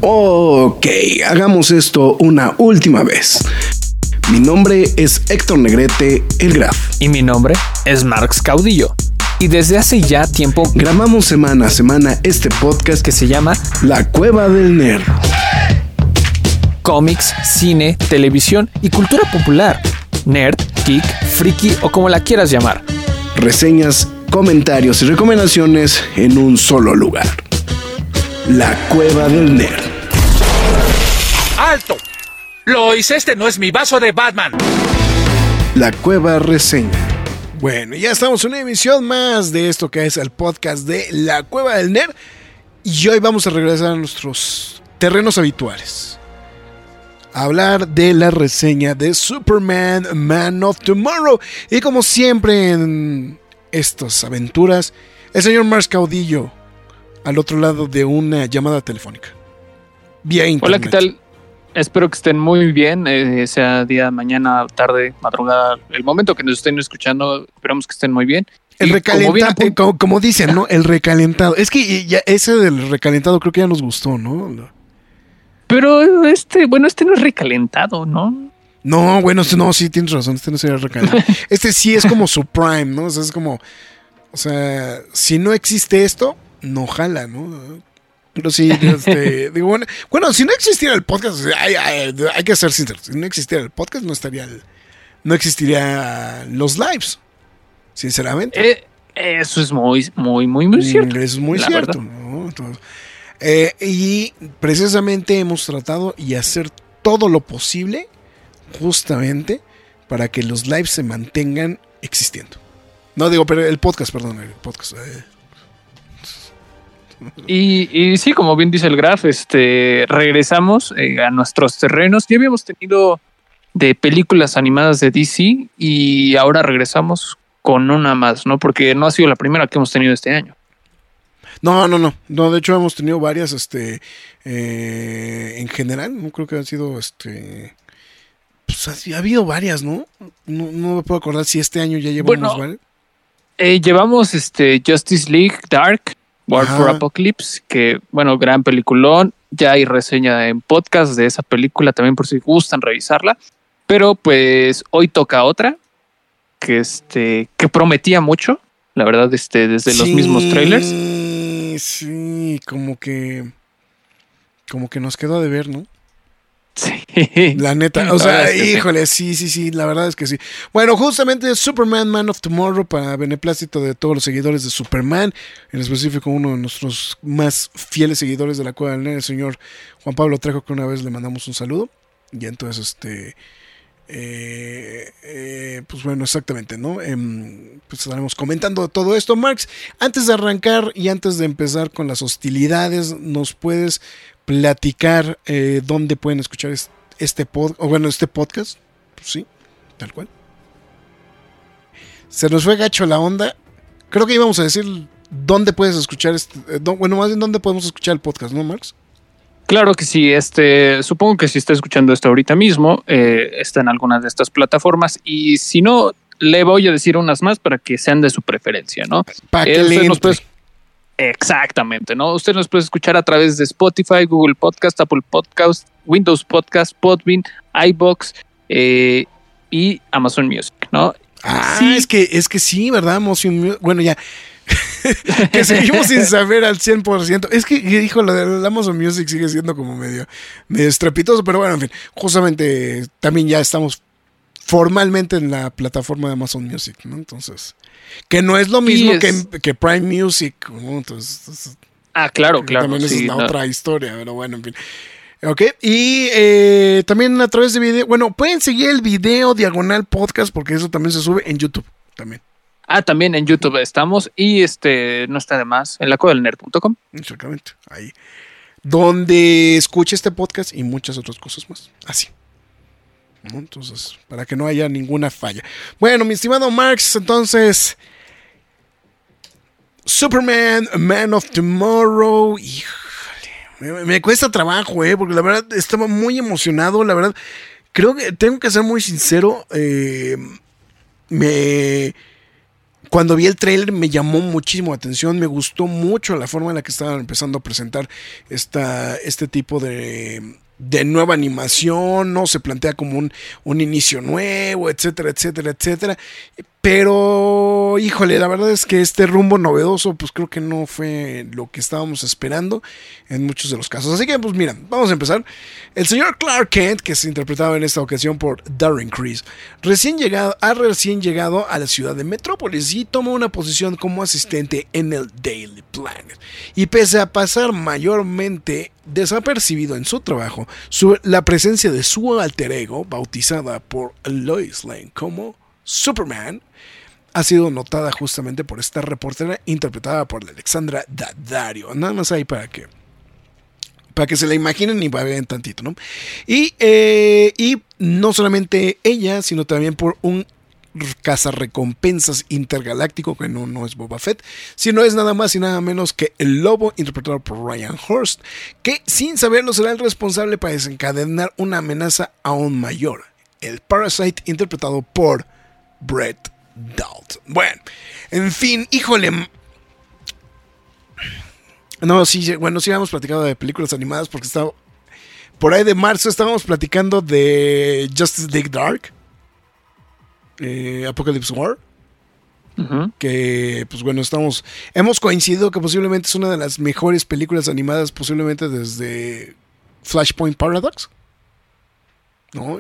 Ok, hagamos esto una última vez. Mi nombre es Héctor Negrete, el Graf. Y mi nombre es Marx Caudillo. Y desde hace ya tiempo grabamos semana a semana este podcast que se llama La Cueva del Nerd. Cómics, cine, televisión y cultura popular. Nerd, geek, friki o como la quieras llamar. Reseñas, comentarios y recomendaciones en un solo lugar. La Cueva del Nerd. ¡Alto! Lois, este no es mi vaso de Batman. La Cueva Reseña. Bueno, ya estamos en una emisión más de esto que es el podcast de La Cueva del Nerd. Y hoy vamos a regresar a nuestros terrenos habituales. A hablar de la reseña de Superman, Man of Tomorrow. Y como siempre en estas aventuras, el señor Marx Caudillo al otro lado de una llamada telefónica. Vía internet. Hola, ¿qué tal? Espero que estén muy bien, sea día, mañana, tarde, madrugada, el momento que nos estén escuchando, esperamos que estén muy bien. El recalentado, como dicen, ¿no? El recalentado. Es que ya ese del recalentado creo que ya nos gustó, ¿no? Pero este no es recalentado, ¿no? No, bueno, no, sí, tienes razón, este no sería recalentado. Este sí es como su prime, ¿no? O sea, es como, o sea, si no existe esto, no jala, ¿no? Pero sí, digo, bueno, si no existiera el podcast, hay que ser sinceros, si no existiera el podcast, no existiría los lives, sinceramente. Eso es muy cierto. Eso es muy cierto, ¿no? Entonces, y precisamente hemos tratado y hacer todo lo posible, justamente, para que los lives se mantengan existiendo. No digo, pero el podcast. Y sí, como bien dice el Graf, regresamos a nuestros terrenos. Ya habíamos tenido de películas animadas de DC y ahora regresamos con una más, ¿no? Porque no ha sido la primera que hemos tenido este año. No, de hecho hemos tenido varias, en general, no creo que han sido, pues ha habido varias, ¿no? No me puedo acordar si este año ya llevamos varias. Llevamos Justice League Dark, War for Apocalypse, que, bueno, gran peliculón. Ya hay reseña en podcast de esa película también por si gustan revisarla. Pero pues hoy toca otra que prometía mucho, la verdad, desde los mismos trailers. Sí, como que nos quedó de ver, ¿no? Sí. La neta, o sea, híjole, sí, la verdad es que sí. Bueno, justamente Superman, Man of Tomorrow, para beneplácito de todos los seguidores de Superman, en específico uno de nuestros más fieles seguidores de la Cueva del Nerd, el señor Juan Pablo Trejo, que una vez le mandamos un saludo. Y entonces, pues bueno, exactamente, ¿no? Pues estaremos comentando todo esto. Marx, antes de arrancar y antes de empezar con las hostilidades, ¿nos puedes platicar dónde pueden escuchar este podcast? Pues sí, tal cual. Se nos fue gacho la onda. Creo que íbamos a decir dónde puedes escuchar más bien dónde podemos escuchar el podcast, ¿no, Marx? Claro que sí, supongo que si está escuchando esto ahorita mismo, está en alguna de estas plataformas, y si no, le voy a decir unas más para que sean de su preferencia, ¿no? Para que le entre. Exactamente, ¿no? Usted nos puede escuchar a través de Spotify, Google Podcast, Apple Podcast, Windows Podcast, Podbean, iVoox y Amazon Music, ¿no? Sí. Es que sí, ¿verdad? Bueno, ya que seguimos sin saber al 100%. Es que, hijo, lo de Amazon Music sigue siendo como medio estrepitoso, pero bueno, en fin, justamente también ya estamos formalmente en la plataforma de Amazon Music, ¿no? Entonces, que no es lo mismo que Prime Music, ¿no? Entonces, claro. También esa es la otra historia, pero bueno, en fin. Ok, y también a través de video, bueno, pueden seguir el video diagonal podcast porque eso también se sube en YouTube también. También en YouTube estamos y no está de más en lacuevadelnerd.com. Exactamente, ahí donde escuche este podcast y muchas otras cosas más, así, ¿no? Entonces, para que no haya ninguna falla. Bueno, mi estimado Marx, entonces Superman, Man of Tomorrow, híjole, me cuesta trabajo, porque la verdad estaba muy emocionado, la verdad, creo que tengo que ser muy sincero, cuando vi el trailer me llamó muchísimo la atención, me gustó mucho la forma en la que estaban empezando a presentar este tipo de nueva animación, ¿no? Se plantea como un inicio nuevo, etcétera, etcétera, etcétera. Pero, híjole, la verdad es que este rumbo novedoso, pues creo que no fue lo que estábamos esperando en muchos de los casos. Así que, pues mira, vamos a empezar. El señor Clark Kent, que se interpretaba en esta ocasión por Darren Criss, recién llegado a la ciudad de Metrópolis y toma una posición como asistente en el Daily Planet. Y pese a pasar mayormente desapercibido en su trabajo, la presencia de su alter ego, bautizada por Lois Lane como Superman, ha sido notada justamente por esta reportera interpretada por Alexandra Daddario. Nada más ahí para que se la imaginen y vean tantito, ¿no? Y no solamente ella, sino también por un cazarrecompensas intergaláctico que no es Boba Fett, sino es nada más y nada menos que el Lobo, interpretado por Ryan Hurst, que sin saberlo será el responsable para desencadenar una amenaza aún mayor, el Parasite, interpretado por Brett Dalton. Bueno, en fin, híjole. No, sí, bueno, sí habíamos platicado de películas animadas porque estaba por ahí de marzo estábamos platicando de Justice League Dark, Apocalypse War. Que pues bueno, hemos coincidido que posiblemente es una de las mejores películas animadas posiblemente desde Flashpoint Paradox, ¿no?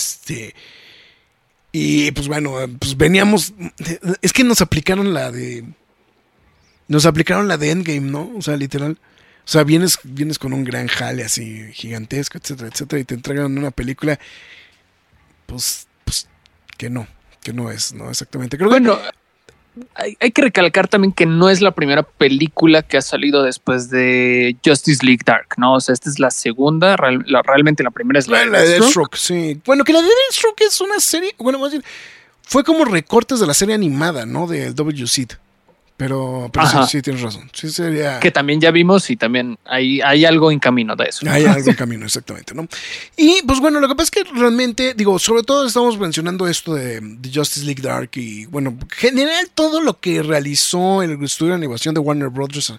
Y pues bueno, pues veníamos, es que nos aplicaron la de Endgame, ¿no? O sea, literal. O sea, vienes con un gran jale así gigantesco, etcétera, etcétera, y te entregan una película, pues que no es, ¿no? Exactamente. Creo bueno, hay que recalcar también que no es la primera película que ha salido después de Justice League Dark, ¿no? O sea, esta es la segunda, realmente la primera es la de Deathstroke, sí. Bueno, que la de Deathstroke es una serie, bueno, más bien, fue como recortes de la serie animada, ¿no? De WC. Pero sí, tienes razón. Sí sería... Que también ya vimos y también hay algo en camino de eso. Hay algo en camino, exactamente, ¿no? Y pues bueno, lo que pasa es que realmente, digo, sobre todo estamos mencionando esto de Justice League Dark y bueno, en general todo lo que realizó el estudio de animación de Warner Brothers,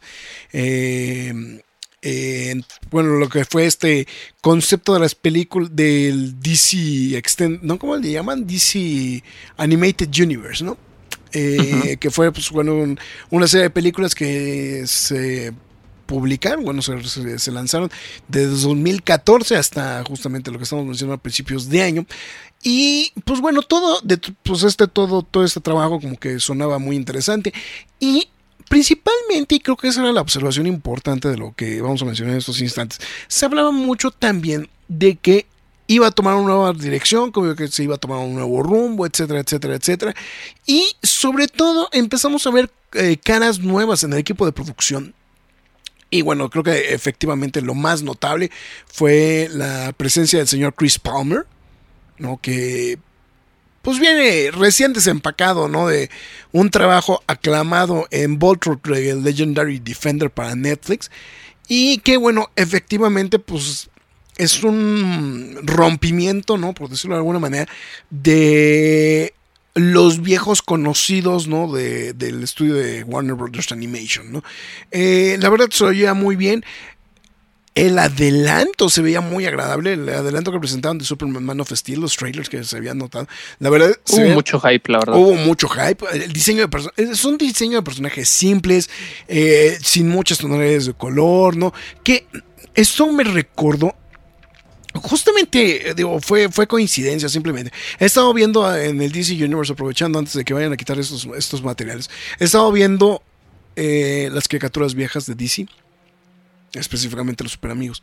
bueno, lo que fue este concepto de las películas del DC ¿no? ¿Cómo le llaman? DC Animated Universe, ¿no? Que fue pues bueno una serie de películas que se publicaron, bueno, se lanzaron desde 2014 hasta justamente lo que estamos mencionando a principios de año. Y pues bueno, todo este trabajo como que sonaba muy interesante. Y principalmente, y creo que esa era la observación importante de lo que vamos a mencionar en estos instantes, se hablaba mucho también de que iba a tomar una nueva dirección, como que se iba a tomar un nuevo rumbo, etcétera, etcétera, etcétera. Y sobre todo empezamos a ver caras nuevas en el equipo de producción. Y bueno, creo que efectivamente lo más notable fue la presencia del señor Chris Palmer, ¿no? Que pues viene recién desempacado, ¿no? De un trabajo aclamado en Voltron, el Legendary Defender para Netflix. Y que bueno, efectivamente pues es un rompimiento, ¿no? Por decirlo de alguna manera, de los viejos conocidos, ¿no? Del estudio de Warner Brothers Animation, ¿no? La verdad se oía muy bien. El adelanto se veía muy agradable. El adelanto que presentaban de Superman Man of Steel, los trailers que se habían notado. La verdad, hubo mucho hype, la verdad. Hubo mucho hype. El diseño es un diseño de personajes simples, sin muchas tonalidades de color, ¿no? Que esto me recordó. Justamente, digo, fue coincidencia simplemente. He estado viendo en el DC Universe, aprovechando antes de que vayan a quitar estos materiales, he estado viendo las caricaturas viejas de DC, específicamente los Super Amigos.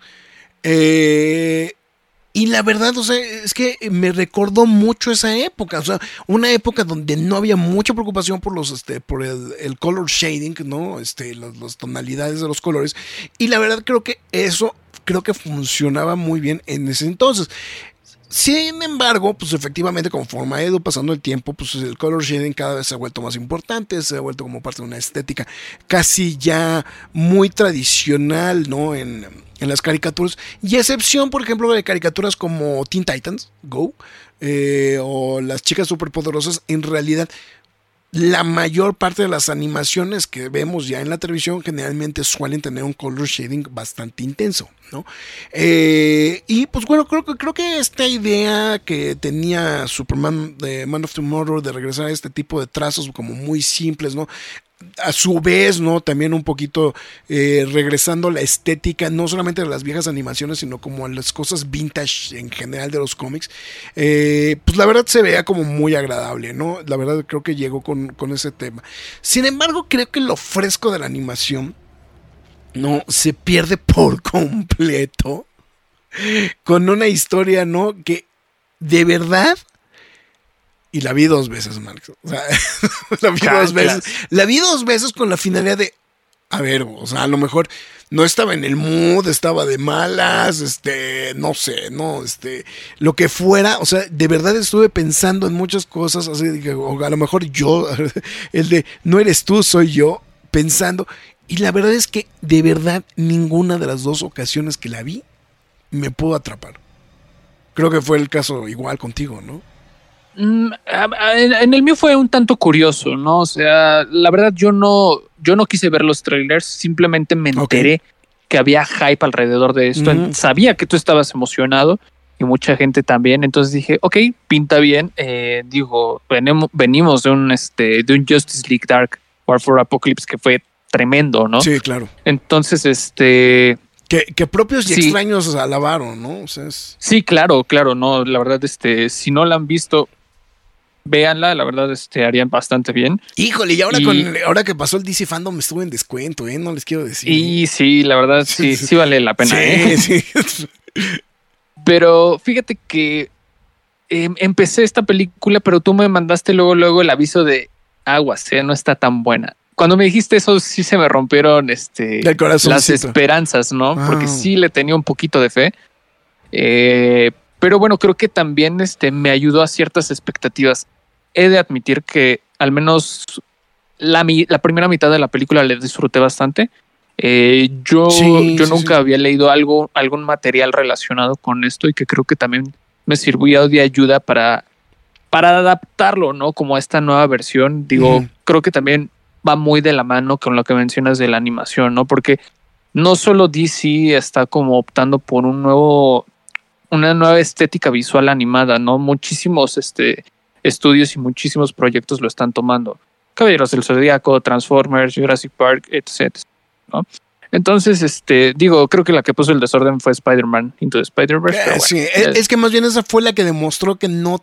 Y la verdad, o sea, es que me recordó mucho esa época, o sea, una época donde no había mucha preocupación por por el color shading, ¿no? Las tonalidades de los colores. Y la verdad creo que eso funcionaba muy bien en ese entonces. Sin embargo, pues efectivamente conforme ha ido pasando el tiempo, pues el color shading cada vez se ha vuelto más importante, se ha vuelto como parte de una estética casi ya muy tradicional, ¿no? En las caricaturas, y excepción, por ejemplo, de caricaturas como Teen Titans Go, o las chicas superpoderosas, en realidad la mayor parte de las animaciones que vemos ya en la televisión generalmente suelen tener un color shading bastante intenso, ¿no? Y pues bueno, creo que esta idea que tenía Superman de Man of Tomorrow de regresar a este tipo de trazos como muy simples, ¿no? A su vez, ¿no? También un poquito regresando a la estética, no solamente de las viejas animaciones, sino como a las cosas vintage en general de los cómics. Pues la verdad se veía como muy agradable, ¿no? La verdad creo que llegó con ese tema. Sin embargo, creo que lo fresco de la animación no se pierde por completo con una historia, ¿no? Que de verdad. Y la vi 2 veces, Marx. O sea, la vi 2 veces. La vi 2 veces con la finalidad de, a ver, o sea, a lo mejor no estaba en el mood, estaba de malas, no sé, no, lo que fuera. O sea, de verdad estuve pensando en muchas cosas, así que, o a lo mejor yo, el de, no eres tú, soy yo, pensando. Y la verdad es que, de verdad, ninguna de las 2 ocasiones que la vi me pudo atrapar. Creo que fue el caso igual contigo, ¿no? En el mío fue un tanto curioso, ¿no? O sea, la verdad yo no quise ver los trailers, simplemente me enteré que había hype alrededor de esto. Sabía que tú estabas emocionado y mucha gente también, entonces dije, ok, pinta bien. Digo, venimos de un Justice League Dark War for Apocalypse que fue tremendo, ¿no? Sí, claro. Entonces, Que propios y extraños alabaron, ¿no? O sea, sí, claro, no, la verdad, si no la han visto, véanla, la verdad, harían bastante bien. Híjole, y ahora que pasó el DC Fandom estuvo en descuento, no les quiero decir. Y sí, la verdad, sí vale la pena. Sí. Pero fíjate que empecé esta película, pero tú me mandaste luego el aviso de aguas, no está tan buena. Cuando me dijiste eso, sí se me rompieron las esperanzas, ¿no? Porque sí le tenía un poquito de fe. Pero bueno, creo que también me ayudó a ciertas expectativas. He de admitir que al menos la primera mitad de la película le disfruté bastante. Yo nunca había leído algún material relacionado con esto y que creo que también me sirvió de ayuda para adaptarlo, ¿no? Como a esta nueva versión. Digo, creo que también va muy de la mano con lo que mencionas de la animación, ¿no? Porque no solo DC está como optando por una nueva estética visual animada, ¿no? Muchísimos estudios y muchísimos proyectos lo están tomando. Caballeros del Zodíaco, Transformers, Jurassic Park, etc., ¿no? Entonces, creo que la que puso el desorden fue Spider-Man Into the Spider-Verse. Bueno, sí, es que más bien esa fue la que demostró que no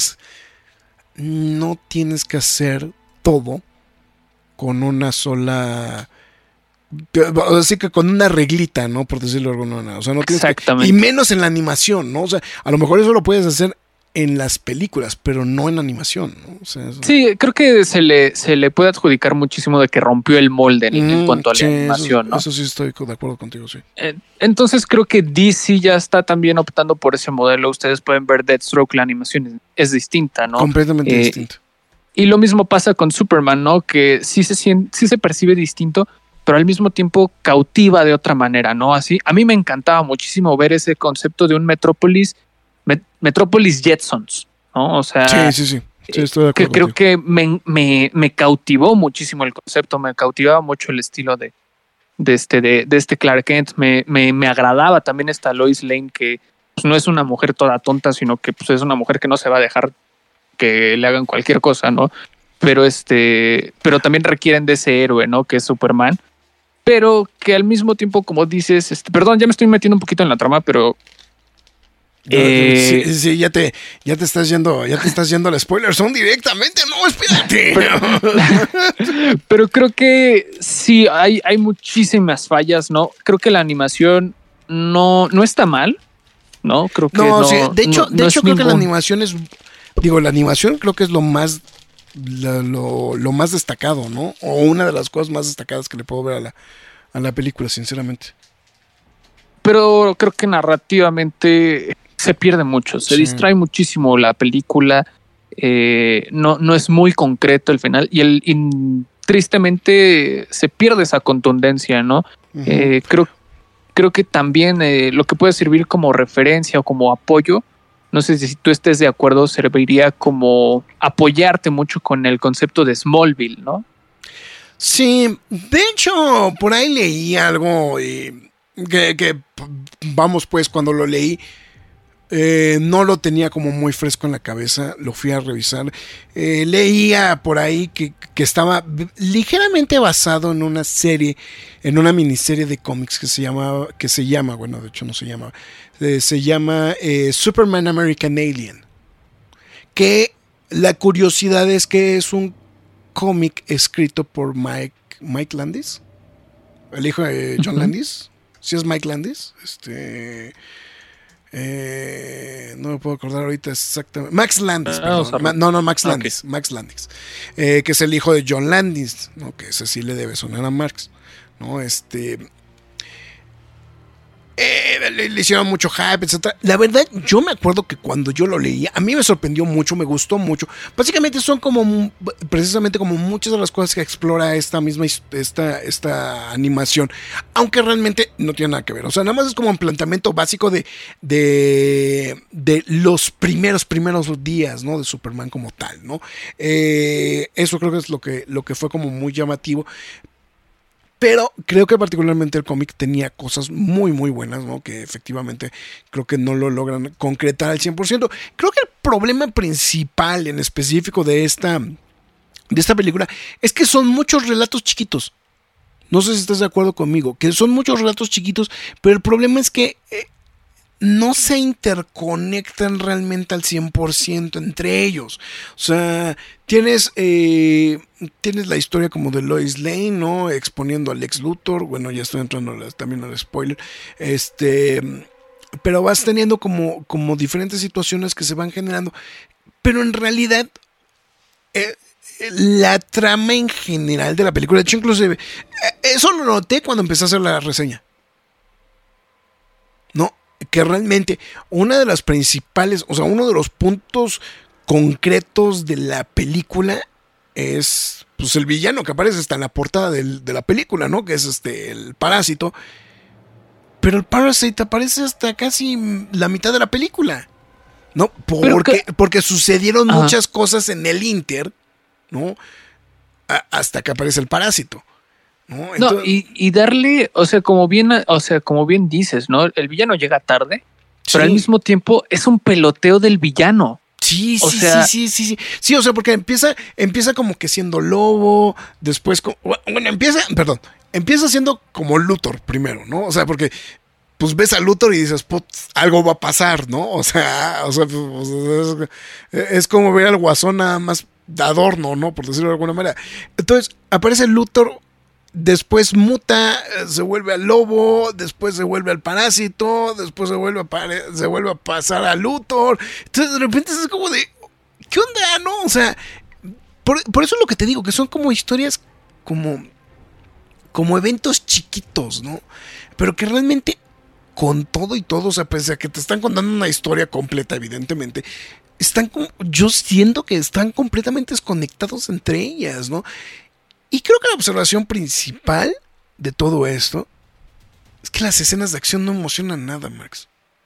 tienes que hacer todo con una sola, así que con una reglita, ¿no? Por decirlo de alguna manera. O sea, no tienes exactamente. Y menos en la animación, ¿no? O sea, a lo mejor eso lo puedes hacer en las películas, pero no en la animación, ¿no? O sea, sí, creo que se le puede adjudicar muchísimo de que rompió el molde en cuanto a la animación, ¿no? Eso sí estoy de acuerdo contigo, sí. Entonces creo que DC ya está también optando por ese modelo. Ustedes pueden ver Deathstroke, la animación es distinta, ¿no? Completamente distinta. Y lo mismo pasa con Superman, ¿no? Que sí se percibe distinto, pero al mismo tiempo cautiva de otra manera, ¿no? Así, a mí me encantaba muchísimo ver ese concepto de un Metropolis Jetsons, ¿no? O sea, sí, estoy de acuerdo. Que creo que me cautivó muchísimo el concepto, me cautivaba mucho el estilo de este Clark Kent, me agradaba también esta Lois Lane, que pues, no es una mujer toda tonta, sino que pues, es una mujer que no se va a dejar que le hagan cualquier cosa, ¿no? Pero también requieren de ese héroe, ¿no? Que es Superman, pero que al mismo tiempo, como dices, perdón, ya me estoy metiendo un poquito en la trama, pero sí, ya te estás yendo al spoiler zone directamente, no, espérate. Pero creo que sí, hay muchísimas fallas, ¿no? Creo que la animación no está mal, ¿no? Creo que no. Sí, de hecho creo que la animación es, la animación creo que es lo más destacado, ¿no? O una de las cosas más destacadas que le puedo ver a la película, sinceramente. Pero creo que narrativamente se pierde mucho, se distrae muchísimo la película, no es muy concreto el final y tristemente se pierde esa contundencia, ¿no? Creo que también lo que puede servir como referencia o como apoyo no sé si tú estés de acuerdo, serviría como apoyarte mucho con el concepto de Smallville, ¿no? Sí, de hecho, por ahí leí algo vamos, pues, cuando lo leí, no lo tenía como muy fresco en la cabeza, lo fui a revisar. Leía por ahí que estaba ligeramente basado en una serie, en una miniserie de cómics que se llama, bueno, de hecho no se llama, se llama Superman American Alien. Que la curiosidad es que es un cómic escrito por Mike Landis, el hijo de John Landis. ¿Sí es Mike Landis? No me puedo acordar ahorita exactamente. Max Landis, perdón. Max Landis. Okay. Max Landis. Que es el hijo de John Landis, ¿no? Que ese sí le debe sonar a Marx, ¿no? Le hicieron mucho hype, etc. La verdad, yo me acuerdo que cuando yo lo leía, a mí me sorprendió mucho, me gustó mucho. Básicamente son como, precisamente como muchas de las cosas que explora esta animación, aunque realmente no tiene nada que ver. O sea, nada más es como un planteamiento básico de los primeros días, ¿no? De Superman como tal, ¿no? Eso creo que es lo que fue como muy llamativo. Pero creo que particularmente el cómic tenía cosas muy, muy buenas, ¿no? Que efectivamente creo que no lo logran concretar al 100%. Creo que el problema principal en específico de esta película es que son muchos relatos chiquitos. No sé si estás de acuerdo conmigo, que son muchos relatos chiquitos, pero el problema es que no se interconectan realmente al 100% entre ellos. O sea, tienes la historia como de Lois Lane, ¿no? Exponiendo a Lex Luthor. Bueno, ya estoy entrando también al spoiler. Pero vas teniendo como diferentes situaciones que se van generando. Pero en realidad, la trama en general de la película, de hecho, inclusive, eso lo noté cuando empecé a hacer la reseña. No, que realmente una de las principales, o sea, uno de los puntos concretos de la película es, pues, el villano que aparece hasta en la portada de la película, ¿no? Que es el Parásito. Pero el Parasite aparece hasta casi la mitad de la película, ¿no? Porque sucedieron muchas cosas en el Inter, ¿no? Hasta que aparece el Parásito. No, entonces, y darle, o sea, como bien dices, ¿no? El villano llega tarde, sí, pero al mismo tiempo es un peloteo del villano. Sí, o sea, porque empieza como que siendo lobo, después, empieza siendo como Luthor primero, ¿no? O sea, porque pues ves a Luthor y dices, putz, algo va a pasar, ¿no? O sea, pues, es como ver al Guasón nada más de adorno, ¿no? Por decirlo de alguna manera. Entonces, aparece Luthor. Después muta, se vuelve al lobo, después se vuelve al parásito, después se vuelve a pasar a Luthor. Entonces de repente es como de, ¿qué onda, no? O sea, por eso es lo que te digo, que son como historias como eventos chiquitos, ¿no? Pero que realmente con todo y todo, o sea, pese a que te están contando una historia completa, evidentemente, yo siento que están completamente desconectados entre ellas, ¿no? Y creo que la observación principal de todo esto es que las escenas de acción no emocionan nada, Max.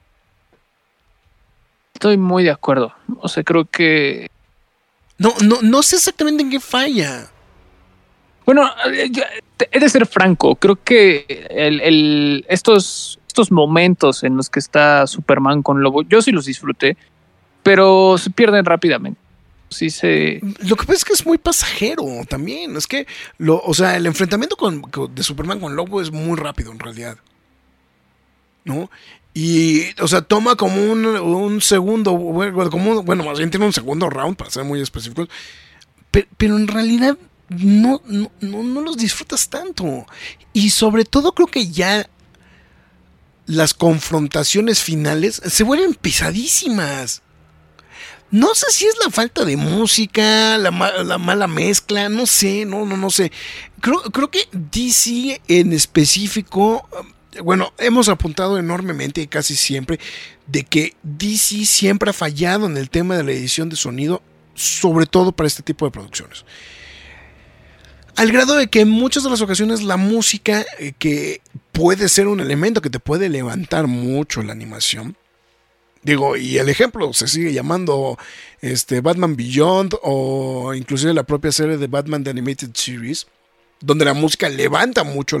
Estoy muy de acuerdo. O sea, creo que... No sé exactamente en qué falla. Bueno, he de ser franco. Creo que estos momentos en los que está Superman con Lobo, yo sí los disfruté, pero se pierden rápidamente. Lo que pasa es que es muy pasajero también. Es que el enfrentamiento de Superman con Lobo es muy rápido en realidad, ¿no? Y, o sea, toma como un segundo, bueno, más bien tiene un segundo round, para ser muy específicos, pero en realidad no los disfrutas tanto. Y sobre todo creo que ya las confrontaciones finales se vuelven pesadísimas. No sé si es la falta de música, la mala mezcla, no sé, no sé. Creo que DC en específico, bueno, hemos apuntado enormemente y casi siempre de que DC siempre ha fallado en el tema de la edición de sonido, sobre todo para este tipo de producciones. Al grado de que en muchas de las ocasiones la música, que puede ser un elemento que te puede levantar mucho la animación, Digo, y el ejemplo se sigue llamando Batman Beyond o inclusive la propia serie de Batman The Animated Series, donde la música levanta mucho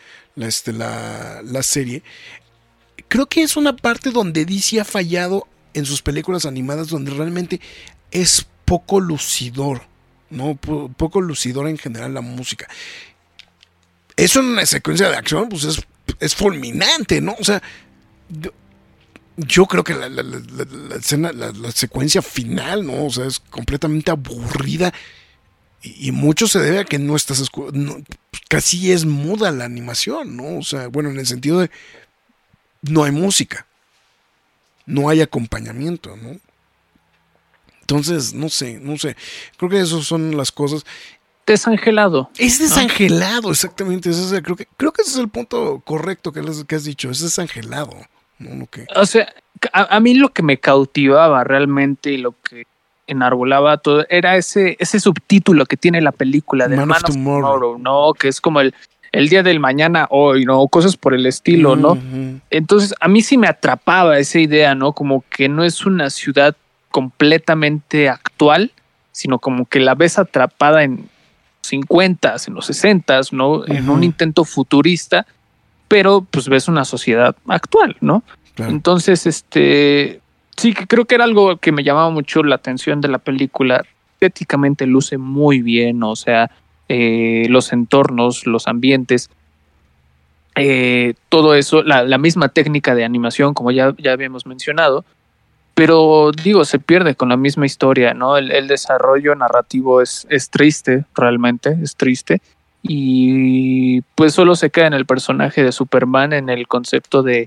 la serie. Creo que es una parte donde DC ha fallado en sus películas animadas, donde realmente es poco lucidor, ¿no? Poco lucidor en general la música. Eso en una secuencia de acción, pues es fulminante, ¿no? O sea, yo creo que la escena, la secuencia final, ¿no? O sea, es completamente aburrida. Y mucho se debe a que no estás casi es muda la animación, ¿no? O sea, bueno, en el sentido de no hay música, no hay acompañamiento, ¿no? Entonces, no sé. Creo que esas son las cosas. Desangelado. Es desangelado, ¿no? Exactamente. Creo que ese es el punto correcto que has dicho. Es desangelado. ¿No? O sea, a mí lo que me cautivaba realmente y lo que enarbolaba todo era ese subtítulo que tiene la película de Man of Tomorrow, ¿no? Que es como el día del mañana hoy, ¿no? Cosas por el estilo, ¿no? Entonces, a mí sí me atrapaba esa idea, ¿no? Como que no es una ciudad completamente actual, sino como que la ves atrapada en 50s, en los 60s, ¿no? En un intento futurista, pero pues ves una sociedad actual, ¿no? Claro. Entonces, sí, que creo que era algo que me llamaba mucho la atención de la película. Estéticamente luce muy bien, o sea, los entornos, los ambientes, todo eso, la misma técnica de animación, como ya habíamos mencionado, pero digo, se pierde con la misma historia, ¿no? El desarrollo narrativo es triste, realmente, es triste, y pues solo se queda en el personaje de Superman, en el concepto de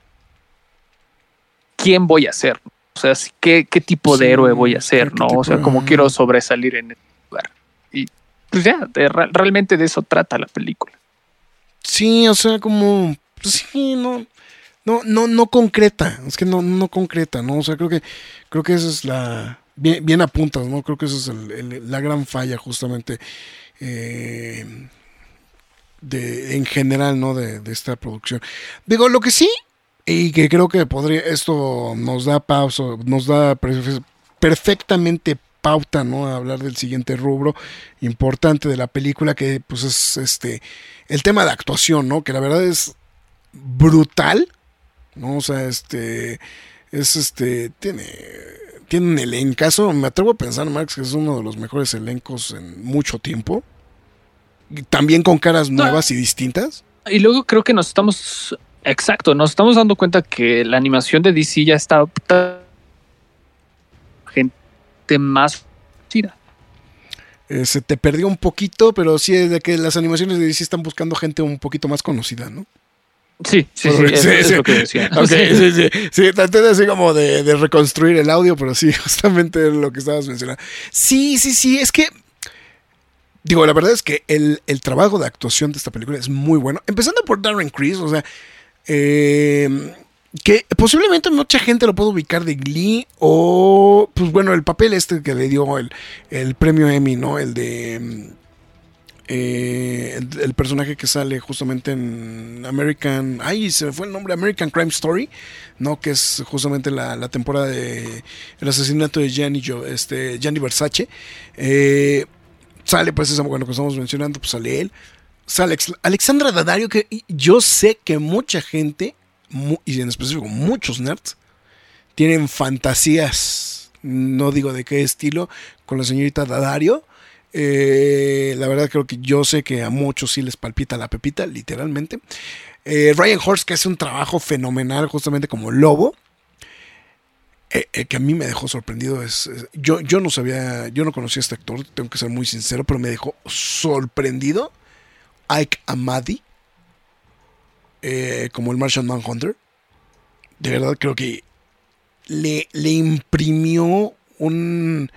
¿quién voy a ser? O sea, ¿qué tipo de héroe voy a ser? ¿No? O sea, cómo quiero sobresalir en este lugar. Y pues ya, realmente de eso trata la película. Sí, o sea, como, pues sí, no concreta, es que no concreta, ¿no? O sea, creo que esa es bien apuntas, ¿no? Creo que esa es la gran falla justamente en general, ¿no? De esta producción. Digo, lo que sí, y que creo que esto nos da pausa, nos da perfectamente pauta, ¿no? A hablar del siguiente rubro importante de la película, que pues es el tema de actuación, ¿no? Que la verdad es brutal, ¿no? O sea, tiene un elencazo, me atrevo a pensar, Marx, que es uno de los mejores elencos en mucho tiempo. Y también con caras nuevas y distintas. Y luego creo que nos estamos dando cuenta que la animación de DC ya está gente más tira. Se te perdió un poquito, pero sí es de que las animaciones de DC están buscando gente un poquito más conocida, ¿no? Sí, es lo que decía. Okay, sí, traté de así como de reconstruir el audio, pero sí, justamente lo que estabas mencionando. Sí, es que digo, la verdad es que el trabajo de actuación de esta película es muy bueno, empezando por Darren Criss, o sea, que posiblemente mucha gente lo puede ubicar de Glee o, pues bueno, el papel que le dio el premio Emmy, ¿no? El de el personaje que sale justamente en se me fue el nombre, American Crime Story, ¿no? Que es justamente la temporada de el asesinato de Gianni Versace. Sale pues esa, bueno, que estamos mencionando, pues sale él. Sale Alexandra Daddario, que yo sé que mucha gente, y en específico muchos nerds, tienen fantasías, no digo de qué estilo, con la señorita Daddario. La verdad creo que yo sé que a muchos sí les palpita la pepita, literalmente. Ryan Horst, que hace un trabajo fenomenal justamente como Lobo, que a mí me dejó sorprendido. Yo no conocía a este actor, tengo que ser muy sincero, pero me dejó sorprendido. Ike Amadi, como el Martian Manhunter, de verdad creo que le imprimió una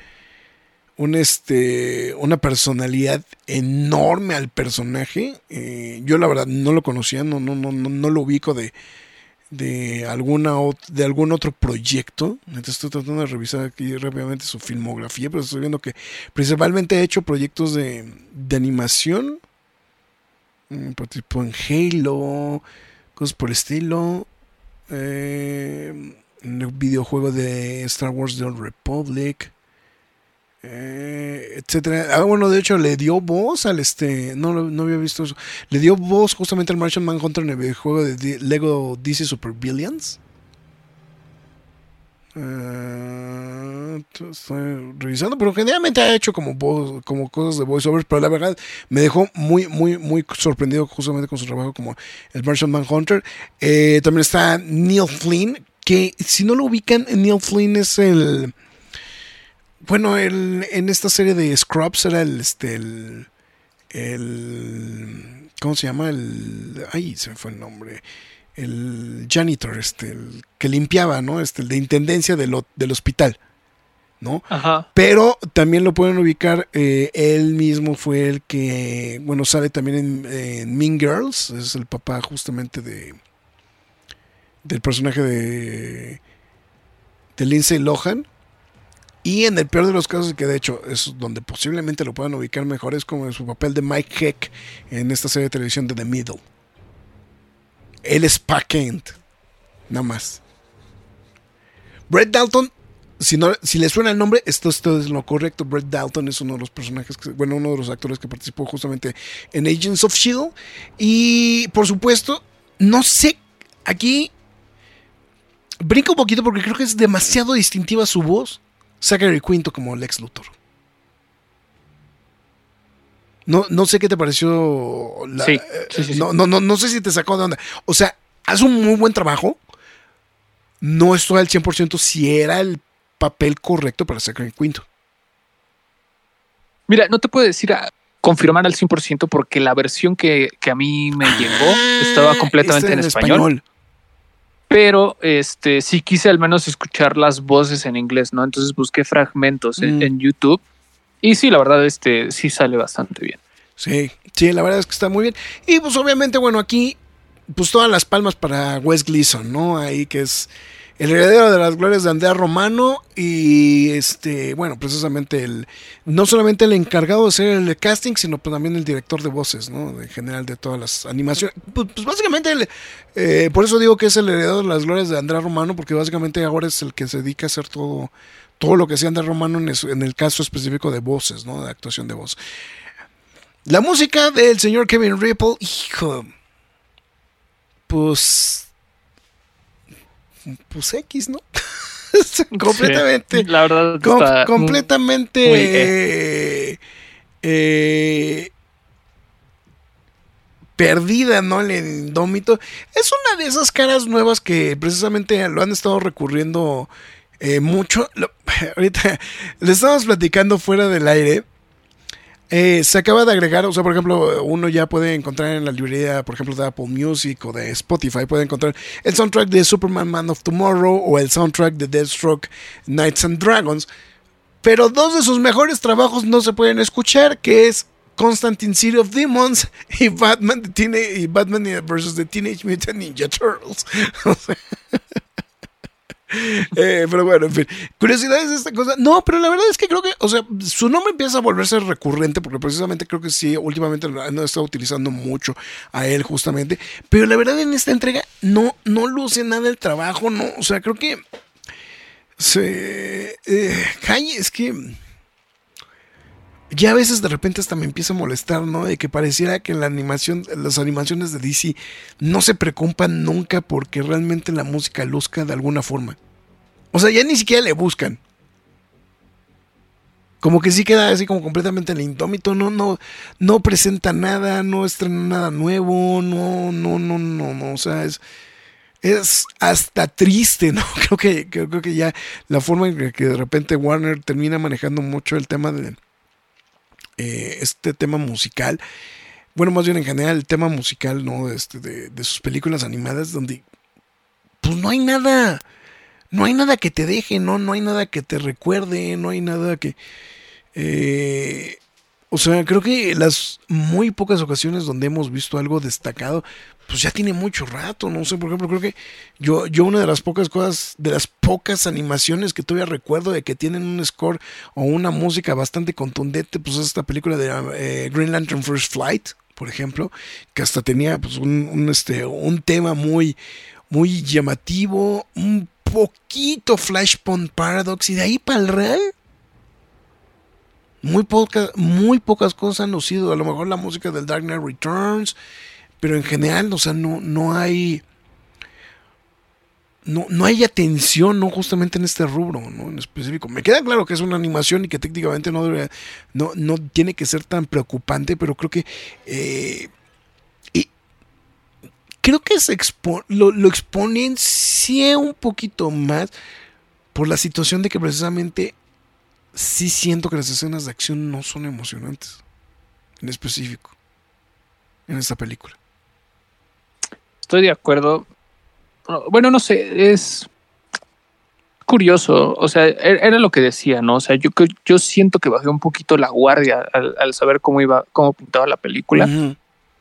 personalidad enorme al personaje. Yo la verdad no lo conocía, no lo ubico de algún otro proyecto. Entonces estoy tratando de revisar aquí rápidamente su filmografía, pero estoy viendo que principalmente ha hecho proyectos de animación, participó en Halo, cosas por el estilo. en el videojuego de Star Wars The Old Republic, etcétera. Bueno, de hecho le dio voz al no había visto eso. Le dio voz justamente al Martian Manhunter en el videojuego de Lego DC Super Villains. Estoy revisando, pero generalmente ha hecho como cosas de voiceovers, pero la verdad me dejó muy, muy, muy sorprendido justamente con su trabajo como el Martian Manhunter. También está Neil Flynn, que si no lo ubican, Neil Flynn es en esta serie de Scrubs era el ¿cómo se llama? Se me fue el nombre. El janitor, el que limpiaba, ¿no? El de intendencia del hospital, ¿no? Ajá. Pero también lo pueden ubicar, él mismo fue el que, bueno, sale también en Mean Girls, es el papá justamente del personaje de Lindsay Lohan. Y en el peor de los casos, que de hecho es donde posiblemente lo puedan ubicar mejor, es como su papel de Mike Heck en esta serie de televisión de The Middle. Él es Pa Kent, nada más. Brett Dalton, si le suena el nombre, esto es lo correcto. Brett Dalton es uno de los personajes, uno de los actores que participó justamente en Agents of S.H.I.E.L.D. Y por supuesto, no sé, aquí brinca un poquito porque creo que es demasiado distintiva su voz. Zachary Quinto como Lex Luthor. No sé qué te pareció. Sí. No sé si te sacó de onda. O sea, hace un muy buen trabajo. No estoy al 100% si era el papel correcto para Zachary Quinto. Mira, no te puedo decir confirmar al 100% porque la versión que a mí me llegó estaba completamente en español. Pero sí quise al menos escuchar las voces en inglés, ¿no? Entonces busqué fragmentos en YouTube. Y sí, la verdad, sí sale bastante bien. Sí, la verdad es que está muy bien. Y pues obviamente, bueno, aquí, pues todas las palmas para Wes Gleason, ¿no? Ahí que es el heredero de las glorias de Andrea Romano. Y bueno, precisamente no solamente el encargado de hacer el casting, sino pues también el director de voces, ¿no? En general de todas las animaciones. Pues básicamente, por eso digo que es el heredero de las glorias de Andrea Romano, porque básicamente ahora es el que se dedica a hacer todo lo que hacía Andrea Romano en el caso específico de voces, ¿no? De actuación de voz. La música del señor Kevin Ripple, hijo, pues X, ¿no? Completamente. Sí, la verdad está completamente perdida, ¿no? El Indómito. Es una de esas caras nuevas que precisamente lo han estado recurriendo mucho. Ahorita le estábamos platicando fuera del aire. Se acaba de agregar, o sea, por ejemplo, uno ya puede encontrar en la librería, por ejemplo, de Apple Music o de Spotify, puede encontrar el soundtrack de Superman Man of Tomorrow o el soundtrack de Deathstroke Knights and Dragons. Pero dos de sus mejores trabajos no se pueden escuchar, que es Constantine City of Demons y Batman vs. The Teenage Mutant Ninja Turtles. O sea, pero bueno, en fin, curiosidades de esta cosa. No, pero la verdad es que creo que, o sea, su nombre empieza a volverse recurrente porque precisamente creo que sí, últimamente lo han estado utilizando mucho a él justamente, pero la verdad en esta entrega no luce nada el trabajo, no, o sea, creo que es que ya a veces de repente hasta me empieza a molestar, ¿no? De que pareciera que las animaciones de DC no se preocupan nunca porque realmente la música luzca de alguna forma. O sea, ya ni siquiera le buscan. Como que sí queda así como completamente el Indómito, no presenta nada, no estrena nada nuevo, no, o sea, es hasta triste, ¿no? Creo que ya la forma en que de repente Warner termina manejando mucho el tema de este tema musical, bueno, más bien en general el tema musical, ¿no? De sus películas animadas, donde pues no hay nada que te deje, no hay nada que te recuerde, no hay nada que o sea, creo que las muy pocas ocasiones donde hemos visto algo destacado, pues ya tiene mucho rato, no sé, por ejemplo, creo que yo una de las pocas cosas, de las pocas animaciones que todavía recuerdo de que tienen un score o una música bastante contundente, pues es esta película de Green Lantern First Flight, por ejemplo, que hasta tenía pues un tema muy, muy llamativo, un poquito Flashpoint Paradox y de ahí para el real. Muy pocas cosas han lucido. A lo mejor la música del Dark Knight Returns, pero en general, o sea, no hay atención, ¿no? Justamente en este rubro, ¿no? En específico. Me queda claro que es una animación y que técnicamente no tiene que ser tan preocupante, pero creo que creo que lo exponen sí un poquito más por la situación de que precisamente sí siento que las escenas de acción no son emocionantes, en específico, en esta película. Estoy de acuerdo. Bueno, no sé, es curioso. O sea, era lo que decía, ¿no? O sea, yo siento que bajé un poquito la guardia al saber cómo pintaba la película, Uh-huh.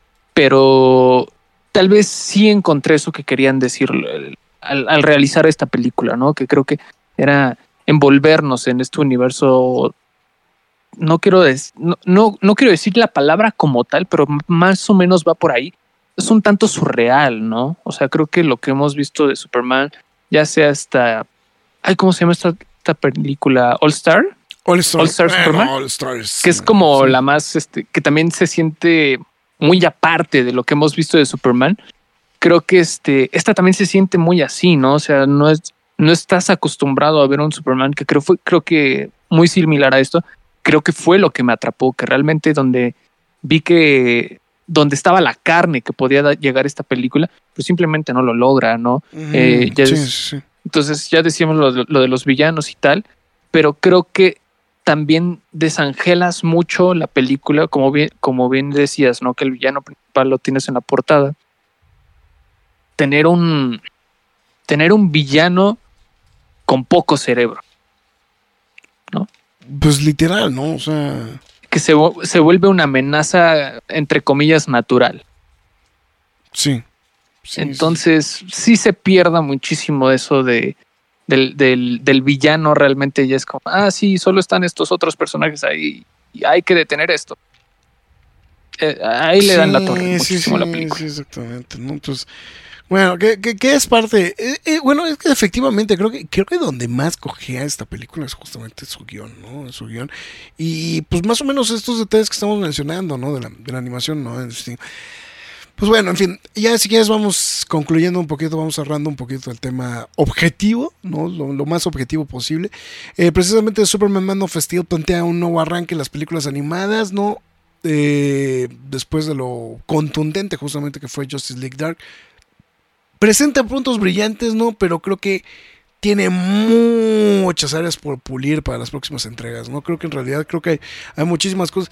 pero tal vez sí encontré eso que querían decir al realizar esta película, ¿no? Que creo que era envolvernos en este universo. No quiero decir la palabra como tal, pero más o menos va por ahí. Es un tanto surreal, ¿no? O sea, creo que lo que hemos visto de Superman, ya sea hasta... ¿cómo se llama esta película? ¿All Star? All Star Superman. All Stars, Que es como sí. la más... que también se siente muy aparte de lo que hemos visto de Superman. Creo que esta también se siente muy así, ¿no? O sea, no estás acostumbrado a ver un Superman que creo que muy similar a esto. Creo que fue lo que me atrapó, que realmente donde vi que donde estaba la carne que podía llegar esta película, pues simplemente no lo logra, ¿no? Sí. Entonces ya decíamos lo de los villanos y tal, pero creo que también desangelas mucho la película, como bien decías, ¿no? Que el villano principal lo tienes en la portada. Tener un villano con poco cerebro, ¿no? Pues literal, ¿no? O sea... Que se vuelve una amenaza, entre comillas, natural. Sí. Entonces, sí se pierda muchísimo eso del villano. Realmente ya es como, sí, solo están estos otros personajes ahí y hay que detener esto. Ahí le dan la torre muchísimo a la película. Sí, exactamente, ¿no? Entonces, bueno, que es parte... bueno, es que efectivamente creo que donde más cogea esta película es justamente su guión, ¿no? Su guión. Y pues más o menos estos detalles que estamos mencionando, ¿no? De la animación, ¿no? Pues bueno, en fin, ya si quieres vamos concluyendo un poquito, vamos cerrando un poquito el tema objetivo, ¿no? Lo más objetivo posible. Precisamente Superman Man of Steel plantea un nuevo arranque en las películas animadas, ¿no? Después de lo contundente justamente que fue Justice League Dark. Presenta puntos brillantes, ¿no? Pero creo que tiene muchas áreas por pulir para las próximas entregas, ¿no? Creo que en realidad hay muchísimas cosas.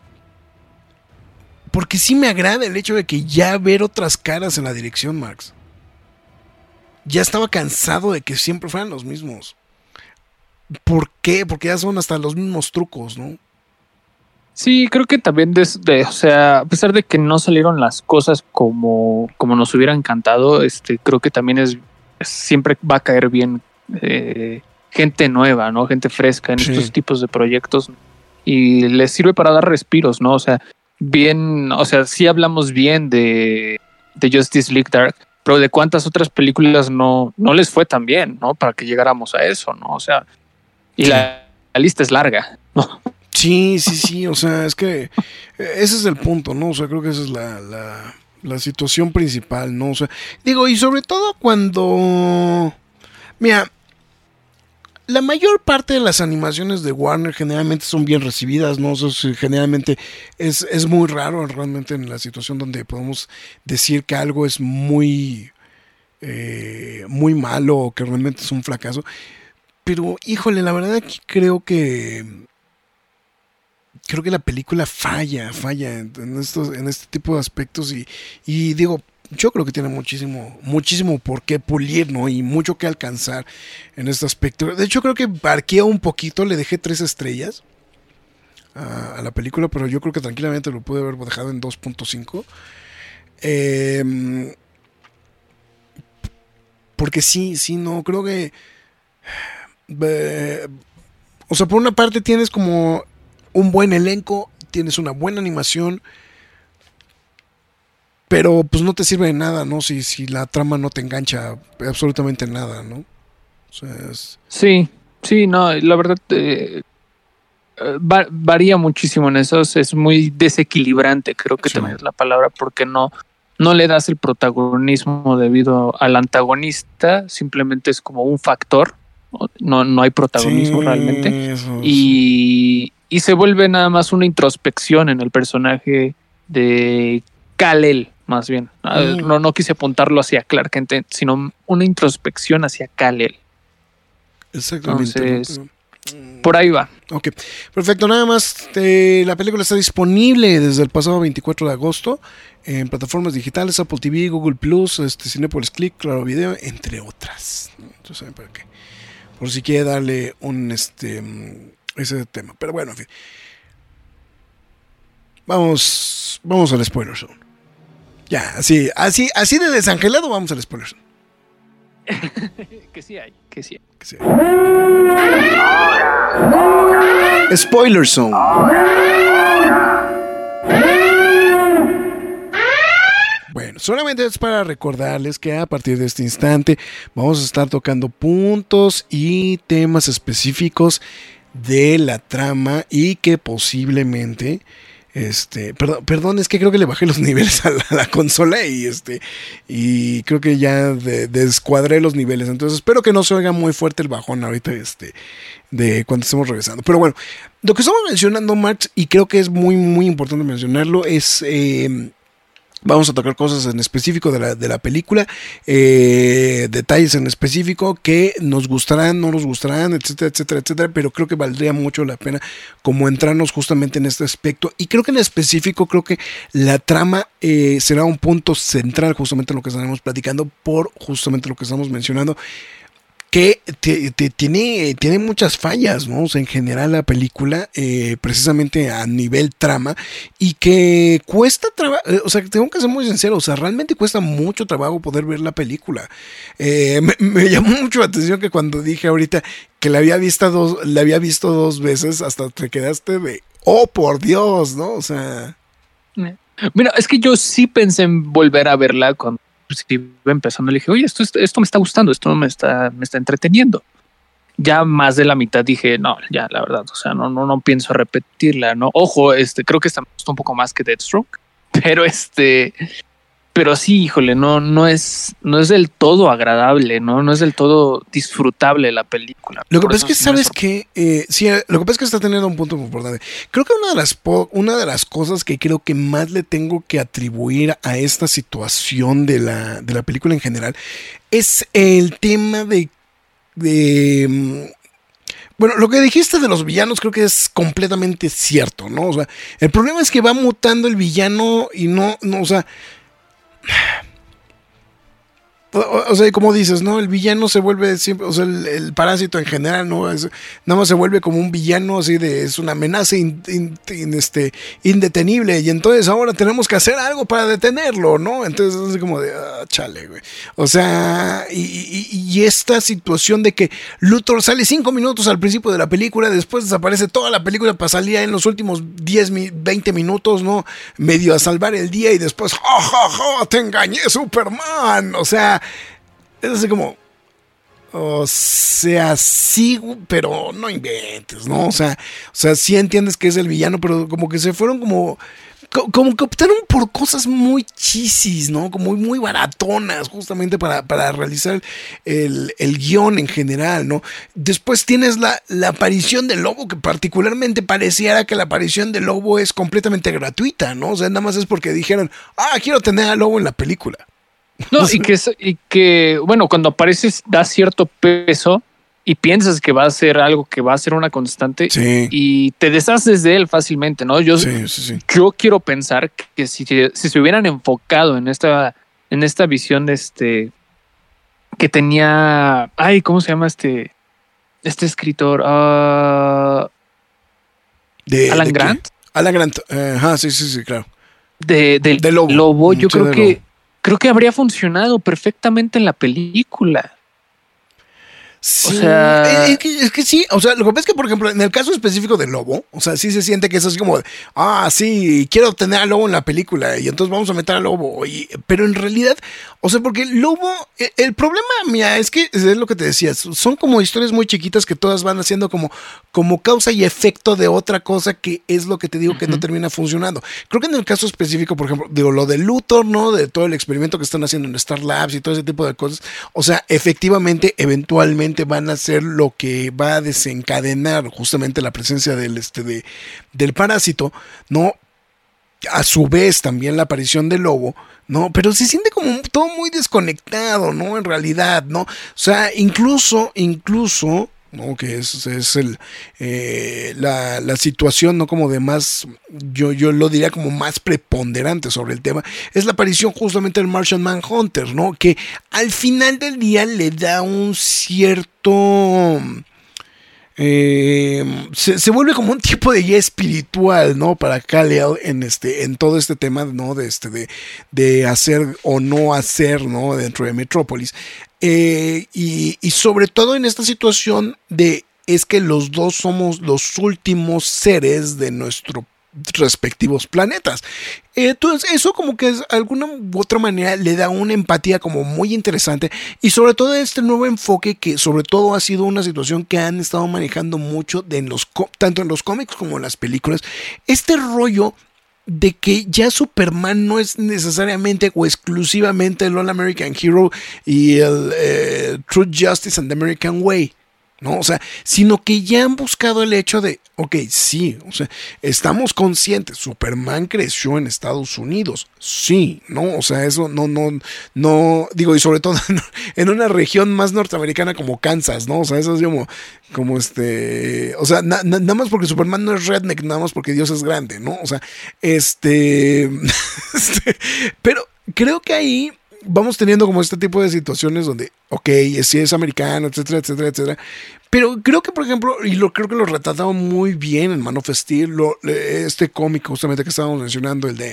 Porque sí me agrada el hecho de que ya ver otras caras en la dirección, Max. Ya estaba cansado de que siempre fueran los mismos. ¿Por qué? Porque ya son hasta los mismos trucos, ¿no? Sí, creo que también o sea, a pesar de que no salieron las cosas como nos hubiera encantado, creo que también siempre va a caer bien gente nueva, ¿no? Gente fresca en estos tipos de proyectos y les sirve para dar respiros, ¿no? O sea, sí hablamos bien de Justice League Dark, pero de cuántas otras películas no les fue tan bien, ¿no? Para que llegáramos a eso, ¿no? O sea, y la lista es larga, ¿no? Sí, o sea, es que ese es el punto, ¿no? O sea, creo que esa es la situación principal, ¿no? O sea, digo, y sobre todo cuando... Mira, la mayor parte de las animaciones de Warner generalmente son bien recibidas, ¿no? O sea, generalmente es muy raro realmente en la situación donde podemos decir que algo es muy malo o que realmente es un fracaso. Pero, híjole, la verdad aquí creo que la película falla en este tipo de aspectos y digo, yo creo que tiene muchísimo por qué pulir, ¿no? Y mucho que alcanzar en este aspecto. De hecho, creo que barquea un poquito, le dejé 3 estrellas a la película, pero yo creo que tranquilamente lo pude haber dejado en 2.5. Porque sí, no, creo que... o sea, por una parte tienes como un buen elenco, tienes una buena animación, pero pues no te sirve de nada, ¿no? Si la trama no te engancha absolutamente nada, ¿no? O sea, Sí, no, la verdad varía muchísimo en eso, es muy desequilibrante, creo que también es la palabra, porque no le das el protagonismo debido al antagonista, simplemente es como un factor, no hay protagonismo realmente, y se vuelve nada más una introspección en el personaje de Kal-El, más bien. No quise apuntarlo hacia Clark Kent, sino una introspección hacia Kal-El. Exactamente. Entonces, por ahí va. Ok, perfecto. Nada más, la película está disponible desde el pasado 24 de agosto en plataformas digitales, Apple TV, Google Plus, Cinépolis Click, Claro Video, entre otras. Entonces, ¿para qué? Por si quiere darle un ese tema. Pero bueno, en fin. Vamos al spoiler zone. Ya, así de desangelado vamos al spoiler zone. que sí hay. Spoiler zone. Bueno, solamente es para recordarles que a partir de este instante vamos a estar tocando puntos y temas específicos de la trama y que posiblemente perdón, es que creo que le bajé los niveles a la consola y creo que ya descuadré los niveles, entonces espero que no se oiga muy fuerte el bajón ahorita de cuando estemos regresando. Pero bueno, lo que estamos mencionando, Max, y creo que es muy muy importante mencionarlo, es vamos a tocar cosas en específico de la película, detalles en específico que nos gustarán, no nos gustarán, etcétera, etcétera, etcétera, pero creo que valdría mucho la pena como entrarnos justamente en este aspecto. Y creo que en específico, creo que la trama será un punto central justamente en lo que estaremos platicando por justamente lo que estamos mencionando, que tiene muchas fallas, ¿no? O sea, en general la película, precisamente a nivel trama, y que cuesta trabajo, o sea, tengo que ser muy sincero, o sea, realmente cuesta mucho trabajo poder ver la película. Me llamó mucho la atención que cuando dije ahorita que la había visto dos veces, hasta te quedaste de, oh, por Dios, ¿no? O sea... Mira, es que yo sí pensé en volver a verla cuando iba empezando, le dije, oye, esto me está gustando, esto me está entreteniendo. Ya más de la mitad dije, no, ya la verdad, o sea, no pienso repetirla, ¿no? Ojo, creo que esta me gustó un poco más que Deathstroke, pero sí, híjole, no es del todo agradable, no es del todo disfrutable la película. Lo que pasa es que sabes que sí, lo que pasa es que está teniendo un punto muy importante. Creo que una de las cosas que creo que más le tengo que atribuir a esta situación de la película en general es el tema de bueno, lo que dijiste de los villanos creo que es completamente cierto, ¿no? O sea, el problema es que va mutando el villano y no, o sea, como dices, ¿no? El villano se vuelve siempre, o sea, el parásito en general, ¿no? Nada más se vuelve como un villano así es una amenaza indetenible, y entonces ahora tenemos que hacer algo para detenerlo, ¿no? Entonces es como de, chale, güey. O sea, y esta situación de que Luthor sale 5 minutos al principio de la película, después desaparece toda la película para salir en los últimos 20 minutos, ¿no? Medio a salvar el día y después, ¡ja, ja, ja! ¡Te engañé, Superman! O sea, es así como, o sea, sí, pero no inventes, ¿no? O sea, sí entiendes que es el villano, pero como que se fueron como que optaron por cosas muy chisis, ¿no? Como muy baratonas, justamente para realizar el guión en general, ¿no? Después tienes la aparición del lobo, que particularmente pareciera que la aparición del lobo es completamente gratuita, ¿no? O sea, nada más es porque dijeron, quiero tener al lobo en la película. No, y que, bueno, cuando apareces da cierto peso y piensas que va a ser algo que va a ser una constante, sí, y te deshaces de él fácilmente, ¿no? Yo quiero pensar que si se hubieran enfocado en esta visión de que tenía, ¿cómo se llama este escritor? Alan Grant. Alan Grant, sí, claro. Del lobo, yo creo que habría funcionado perfectamente en la película. Sí, O sea, es que sí, o sea, lo que pasa es que, por ejemplo, en el caso específico del lobo, o sea, sí se siente que es así como, sí, quiero tener al lobo en la película y entonces vamos a meter al lobo, pero en realidad, o sea, porque el lobo, el problema, mía, es que es lo que te decía, son como historias muy chiquitas que todas van haciendo como causa y efecto de otra cosa que es lo que te digo que no termina funcionando. Creo que en el caso específico, por ejemplo, digo, lo de Luthor, ¿no? De todo el experimento que están haciendo en Star Labs y todo ese tipo de cosas, o sea, efectivamente, eventualmente van a ser lo que va a desencadenar justamente la presencia del parásito, ¿no? A su vez también la aparición del lobo, ¿no? Pero se siente como todo muy desconectado, ¿no? En realidad, ¿no? O sea, incluso, ¿no? Que es la situación, ¿no? Como de más, yo lo diría como más preponderante sobre el tema, es la aparición justamente del Martian Manhunter, ¿no? Que al final del día le da un cierto... se vuelve como un tipo de guía espiritual, ¿no? Para Kal-El en todo este tema, ¿no? De hacer o no hacer, ¿no? Dentro de Metrópolis. Y sobre todo en esta situación es que los dos somos los últimos seres de nuestros respectivos planetas. Entonces eso como que de alguna u otra manera le da una empatía como muy interesante y sobre todo este nuevo enfoque que sobre todo ha sido una situación que han estado manejando mucho tanto en los cómics como en las películas, este rollo de que ya Superman no es necesariamente o exclusivamente el All American Hero y el Truth, Justice and the American Way, ¿no? O sea, sino que ya han buscado el hecho de, ok, sí, o sea, estamos conscientes, Superman creció en Estados Unidos, sí, ¿no? O sea, eso no, digo, y sobre todo en una región más norteamericana como Kansas, ¿no? O sea, eso es como o sea, nada más porque Superman no es redneck, nada más porque Dios es grande, ¿no? O sea, pero creo que ahí vamos teniendo como este tipo de situaciones donde, ok, sí es americano, etcétera, etcétera, etcétera. Pero creo que, por ejemplo, creo que lo retrataba muy bien en Man of Steel, este cómic justamente que estábamos mencionando, el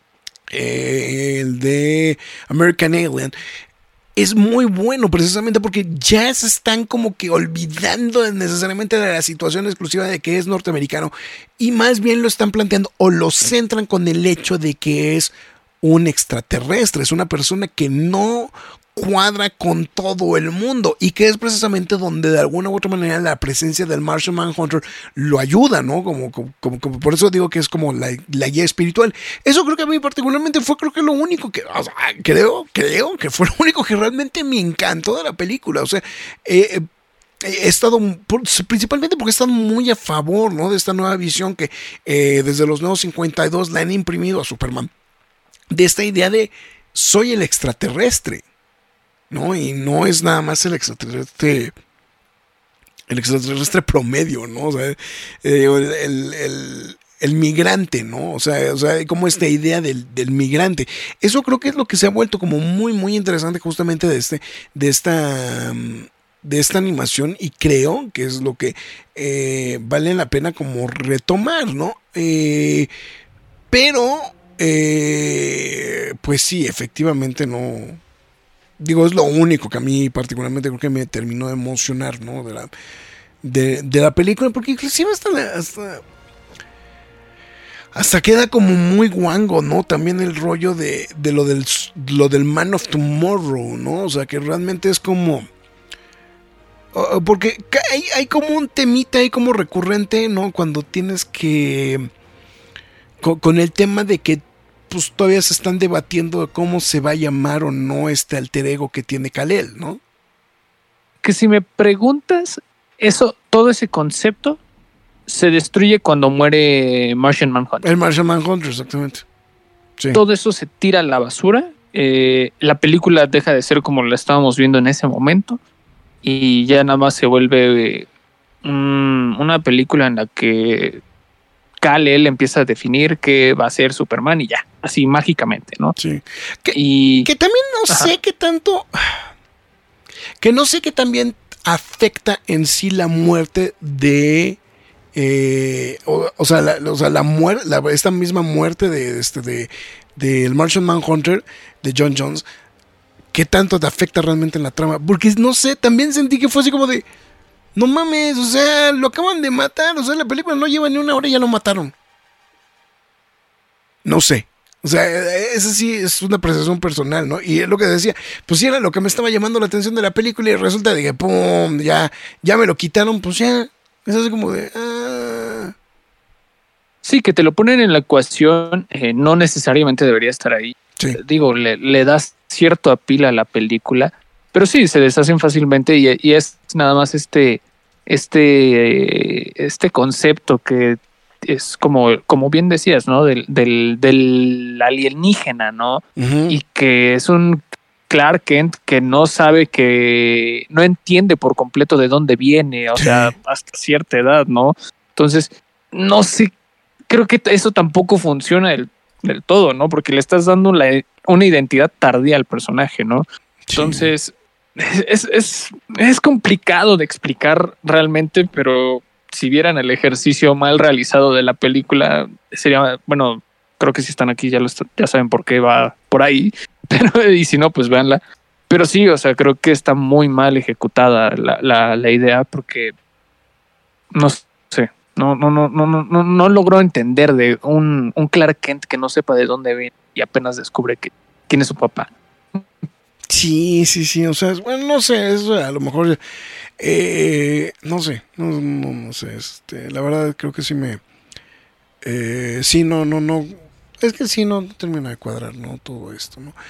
de American Alien, es muy bueno precisamente porque ya se están como que olvidando necesariamente de la situación exclusiva de que es norteamericano y más bien lo están planteando o lo centran con el hecho de que es un extraterrestre, es una persona que no cuadra con todo el mundo y que es precisamente donde de alguna u otra manera la presencia del Martian Manhunter lo ayuda, ¿no? Como por eso digo que es como la guía espiritual. Eso creo que a mí particularmente fue creo que lo único que, o sea, creo que fue lo único que realmente me encantó de la película, o sea, he estado, principalmente porque están muy a favor, ¿no? De esta nueva visión que desde los nuevos 52 le han imprimido a Superman, de esta idea de soy el extraterrestre, ¿no? Y no es nada más el extraterrestre promedio, ¿no? O sea, el migrante, ¿no? O sea, hay como esta idea del migrante. Eso creo que es lo que se ha vuelto como muy, muy interesante justamente de esta animación y creo que es lo que vale la pena como retomar, ¿no? Pero pues sí, efectivamente no. Digo, es lo único que a mí particularmente creo que me terminó de emocionar, ¿no? De la película, porque inclusive hasta queda como muy guango, ¿no? También el rollo de lo del Man of Tomorrow, ¿no? O sea, que realmente es como... porque hay como un temita ahí como recurrente, ¿no? Cuando tienes que... Con el tema de que pues todavía se están debatiendo de cómo se va a llamar o no este alter ego que tiene Kal-El, ¿no? Que si me preguntas, todo ese concepto se destruye cuando muere Martian Manhunter. El Martian Manhunter, exactamente. Sí. Todo eso se tira a la basura. La película deja de ser como la estábamos viendo en ese momento y ya nada más se vuelve una película en la que Kal-El empieza a definir qué va a ser Superman y ya, así mágicamente, ¿no? Sí. Que también no sé qué tanto... Que no sé qué también afecta en sí la muerte de... la muerte, misma muerte del Martian Manhunter de John Jones. qué tanto te afecta realmente en la trama. Porque no sé, también sentí que fue así como de, no mames, o sea, lo acaban de matar, o sea, la película no lleva ni una hora y ya lo mataron. No sé. O sea, esa sí es una apreciación personal, ¿no? Y es lo que decía, pues sí era lo que me estaba llamando la atención de la película y resulta de que, ¡pum!, ya me lo quitaron, pues ya. Es así como de, Sí, que te lo ponen en la ecuación, no necesariamente debería estar ahí. Sí. Digo, le das cierto apil a la película, pero sí, se deshacen fácilmente y es nada más este concepto que es como bien decías, ¿no? Del alienígena, ¿no? Uh-huh. Y que es un Clark Kent que no entiende por completo de dónde viene, o sea, hasta cierta edad, ¿no? Entonces, no sé, creo que eso tampoco funciona del todo, ¿no? Porque le estás dando una identidad tardía al personaje, ¿no? Entonces, es complicado de explicar realmente, pero si vieran el ejercicio mal realizado de la película, sería, bueno, creo que si están aquí ya saben por qué va por ahí, pero y si no, pues véanla. Pero sí, o sea, creo que está muy mal ejecutada la idea porque no sé, no logró entender de un Clark Kent que no sepa de dónde viene y apenas descubre quién es su papá. Sí, o sea, bueno, no sé, eso a lo mejor, no sé, no sé, la verdad creo que sí sí, no, es que sí, no termina de cuadrar, ¿no? Todo esto, ¿no?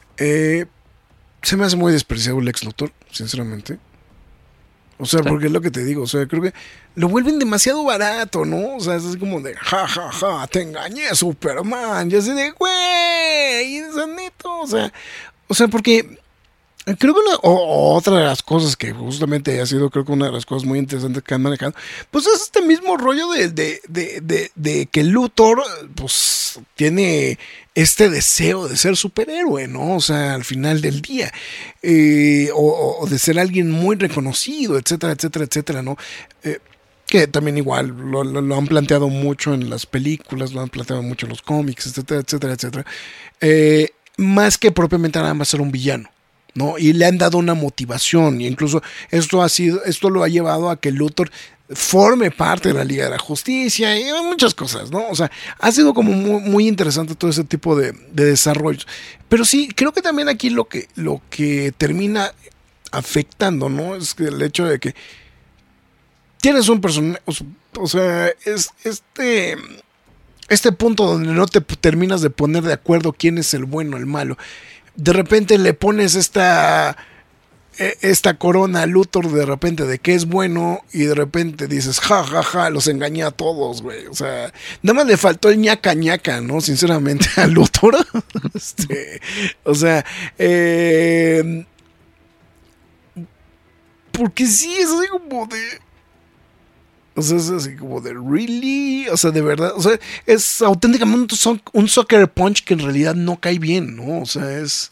Se me hace muy despreciable el Lex Luthor, sinceramente. O sea, porque es lo que te digo, o sea, creo que lo vuelven demasiado barato, ¿no? O sea, es así como de, ja, te engañé, Superman, y así de, güey, es neto, o sea, porque creo que otra de las cosas que justamente ha sido, creo que una de las cosas muy interesantes que han manejado, pues es este mismo rollo de que Luthor, pues, tiene este deseo de ser superhéroe, ¿no? O sea, al final del día, o de ser alguien muy reconocido, etcétera, ¿no? Que también igual lo han planteado mucho en las películas, lo han planteado mucho en los cómics, etcétera. Más que propiamente nada más ser un villano, ¿no? Y le han dado una motivación, y incluso esto lo ha llevado a que Luthor forme parte de la Liga de la Justicia y muchas cosas, ¿no? O sea, ha sido como muy, muy interesante todo ese tipo de desarrollos. Pero sí, creo que también aquí lo que termina afectando, ¿no? Es que el hecho de que tienes un personaje, o sea, es este punto donde no te terminas de poner de acuerdo quién es el bueno, el malo. De repente le pones esta corona a Luthor de repente de que es bueno y de repente dices, ja, los engañé a todos, güey. O sea, nada más le faltó el ñaca, ¿no? Sinceramente a Luthor. O sea, porque sí, es así como de... O sea, es así como de, ¿really? O sea, de verdad, o sea, es auténticamente un sucker punch que en realidad no cae bien, ¿no? O sea, es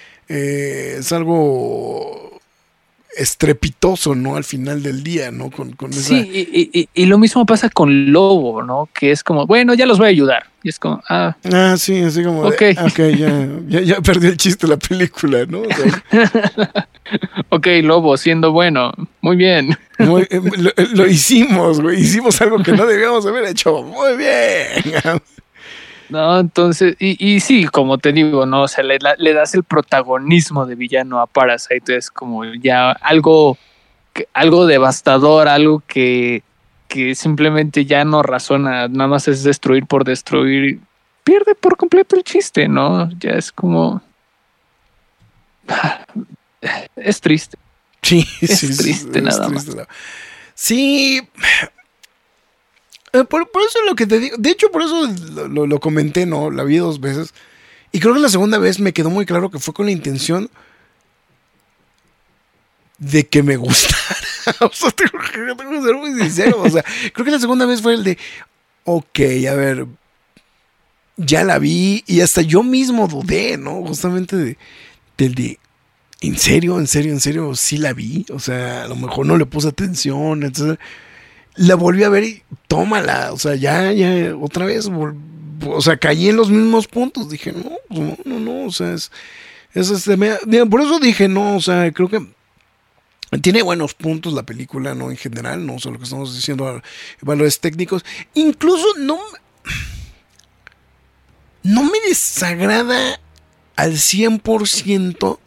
algo estrepitoso, ¿no? Al final del día, ¿no? Con esa... Sí, y lo mismo pasa con Lobo, ¿no? Que es como, bueno, ya los voy a ayudar. Y es como, sí, así como, ok, ya perdió el chiste la película, ¿no? O sea, ok, Lobo, siendo bueno, muy bien. Lo hicimos, güey, hicimos algo que no debíamos haber hecho, muy bien. No, entonces, y sí, como te digo, ¿no? O sea, le das el protagonismo de villano a Parasite, es como ya algo devastador, algo que simplemente ya no razona, nada más es destruir por destruir, pierde por completo el chiste, ¿no? Ya es como... Es triste. Sí, es triste, nada más. Sí... Por eso es lo que te digo. De hecho, por eso lo comenté, ¿no? La vi 2 veces. Y creo que la segunda vez me quedó muy claro que fue con la intención de que me gustara. O sea, tengo que ser muy sincero. O sea, creo que la segunda vez fue el de, ok, a ver, ya la vi. Y hasta yo mismo dudé, ¿no? Justamente del de, ¿en serio, sí la vi? O sea, a lo mejor no le puse atención, etc. La volví a ver y tómala, o sea, ya, otra vez, o sea, caí en los mismos puntos. Dije, no, o sea, Mira, por eso dije, no, o sea, creo que tiene buenos puntos la película, ¿no? En general, ¿no? O sea, lo que estamos diciendo, valores técnicos. Incluso no me desagrada al 100%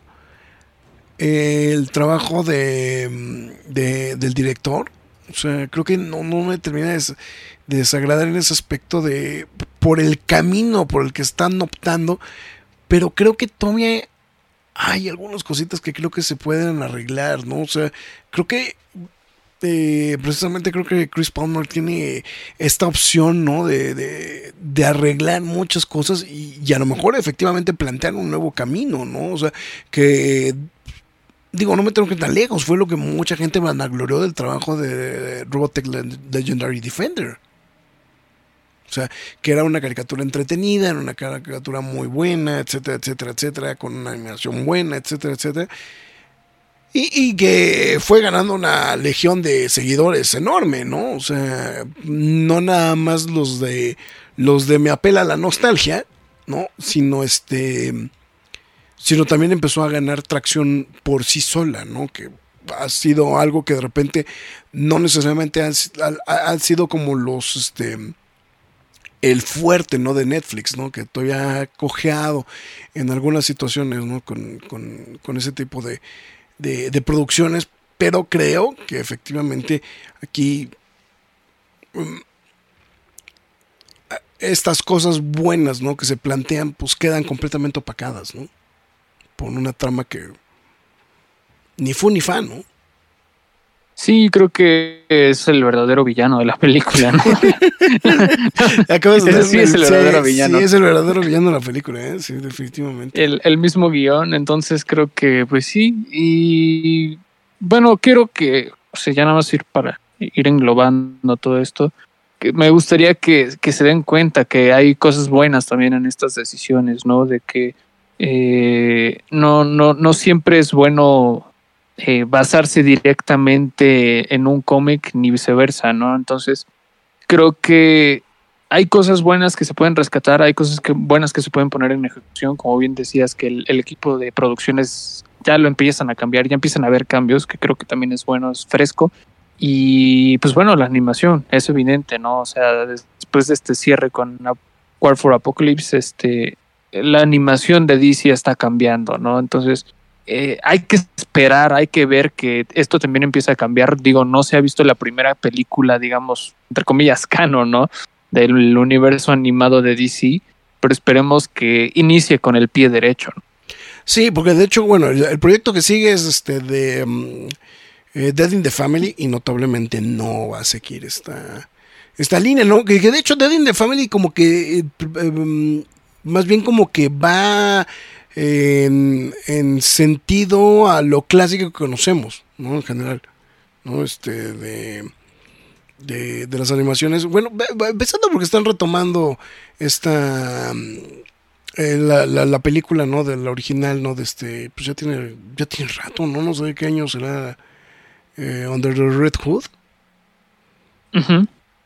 el trabajo del director. O sea, creo que no me termina de desagradar en ese aspecto por el camino por el que están optando, pero creo que todavía hay algunas cositas que creo que se pueden arreglar, ¿no? O sea, creo que precisamente creo que Chris Palmer tiene esta opción, ¿no? De arreglar muchas cosas y a lo mejor efectivamente plantear un nuevo camino, ¿no? O sea, que digo, no me tengo que ir tan lejos, fue lo que mucha gente vanaglorió del trabajo de Robotech Legendary Defender. O sea, que era una caricatura entretenida, era una caricatura muy buena, etcétera, etcétera, etcétera, con una animación buena, etcétera, etcétera. Y que fue ganando una legión de seguidores enorme, ¿no? O sea, no nada más los de me apela a la nostalgia, ¿no? Sino también empezó a ganar tracción por sí sola, ¿no? Que ha sido algo que de repente no necesariamente han sido como el fuerte, ¿no? De Netflix, ¿no? Que todavía ha cojeado en algunas situaciones, ¿no? Con ese tipo de producciones, pero creo que efectivamente aquí estas cosas buenas, ¿no? Que se plantean, pues quedan completamente opacadas, ¿no? Por una trama que ni fu ni fa, ¿no? Sí, creo que es el verdadero villano de la película, ¿no? Acabas de Sí, es el verdadero villano. Sí, es el verdadero villano de la película, ¿eh? Sí, definitivamente. El mismo guión, entonces creo que pues sí. Y bueno, quiero que, o sea, ya nada más ir para ir englobando todo esto, que me gustaría que se den cuenta que hay cosas buenas también en estas decisiones, ¿no? De que no siempre es bueno basarse directamente en un cómic ni viceversa, ¿no? Entonces creo que hay cosas buenas que se pueden rescatar, hay cosas buenas que se pueden poner en ejecución, como bien decías, que el equipo de producciones ya lo empiezan a cambiar, ya empiezan a haber cambios, que creo que también es bueno, es fresco. Y pues bueno, la animación es evidente, ¿no? O sea, después de este cierre con War for Apocalypse, la animación de DC está cambiando, ¿no? Entonces hay que esperar, hay que ver que esto también empieza a cambiar. Digo, no se ha visto la primera película, digamos, entre comillas, canon, ¿no? Del universo animado de DC, pero esperemos que inicie con el pie derecho, ¿no? Sí, porque de hecho, bueno, el proyecto que sigue es Dead in the Family, y notablemente no va a seguir esta línea, ¿no? Que de hecho Dead in the Family como que más bien como que va en sentido a lo clásico que conocemos, ¿no? En general, ¿no? De las animaciones, bueno, empezando porque están retomando la película, ¿no? De la original, ¿no? Pues ya tiene rato, ¿no? sé de qué año será, Under the Red Hood. Uh-huh.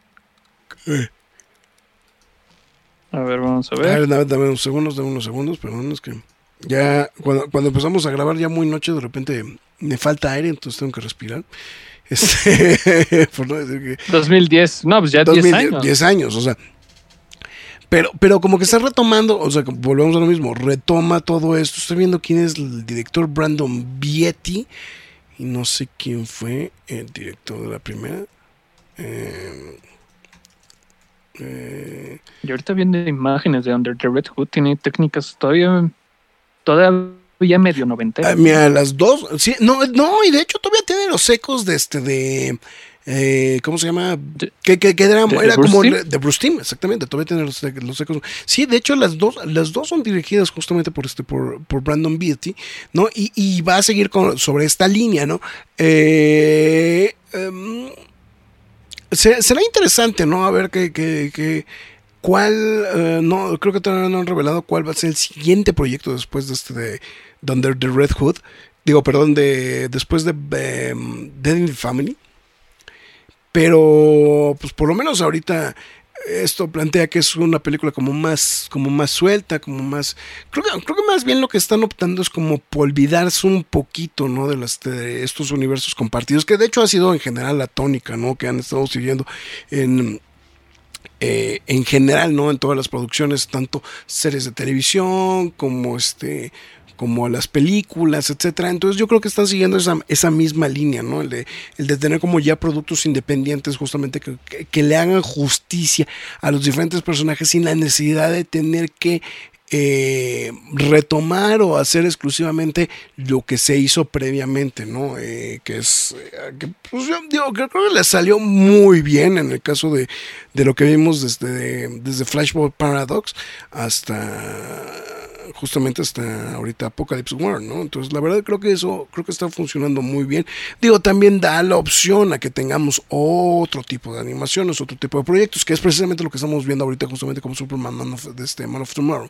A ver, vamos a ver. Dame unos segundos, perdón, es que ya cuando empezamos a grabar ya muy noche, de repente me falta aire, entonces tengo que respirar. Por no decir que 2010, no, pues ya 10 años. 10 años, o sea. Pero como que está retomando, o sea, volvemos a lo mismo, retoma todo esto. Estoy viendo quién es el director, Brandon Vietti, y no sé quién fue el director de la primera. Y ahorita viendo imágenes de Under the Red Hood, tiene técnicas todavía medio noventeras. Mira, las dos, sí, no, y de hecho todavía tiene los ecos de ¿cómo se llama? Que era como de Bruce Timm, exactamente, todavía tiene los ecos. Sí, de hecho las dos son dirigidas justamente por Brandon Beatty, ¿no? Y va a seguir sobre esta línea, ¿no? Será interesante, ¿no? A ver cuál, no, creo que todavía no han revelado cuál va a ser el siguiente proyecto después de Under the Red Hood. Digo, perdón, después de Dead in the Family. Pero, pues por lo menos ahorita esto plantea que es una película como más suelta, como más, creo que más bien lo que están optando es como por olvidarse un poquito, ¿no? De estos universos compartidos, que de hecho ha sido en general la tónica, ¿no? Que han estado siguiendo en general, ¿no? En todas las producciones, tanto series de televisión como las películas, etcétera. Entonces yo creo que están siguiendo esa misma línea, ¿no? El de tener como ya productos independientes justamente que le hagan justicia a los diferentes personajes sin la necesidad de tener que retomar o hacer exclusivamente lo que se hizo previamente, ¿no? Pues yo digo, creo que le salió muy bien en el caso de lo que vimos desde Flashpoint Paradox justamente hasta ahorita Apocalypse War, ¿no? Entonces la verdad creo que está funcionando muy bien. Digo, también da la opción a que tengamos otro tipo de animaciones, otro tipo de proyectos, que es precisamente lo que estamos viendo ahorita justamente como Superman Man of Tomorrow.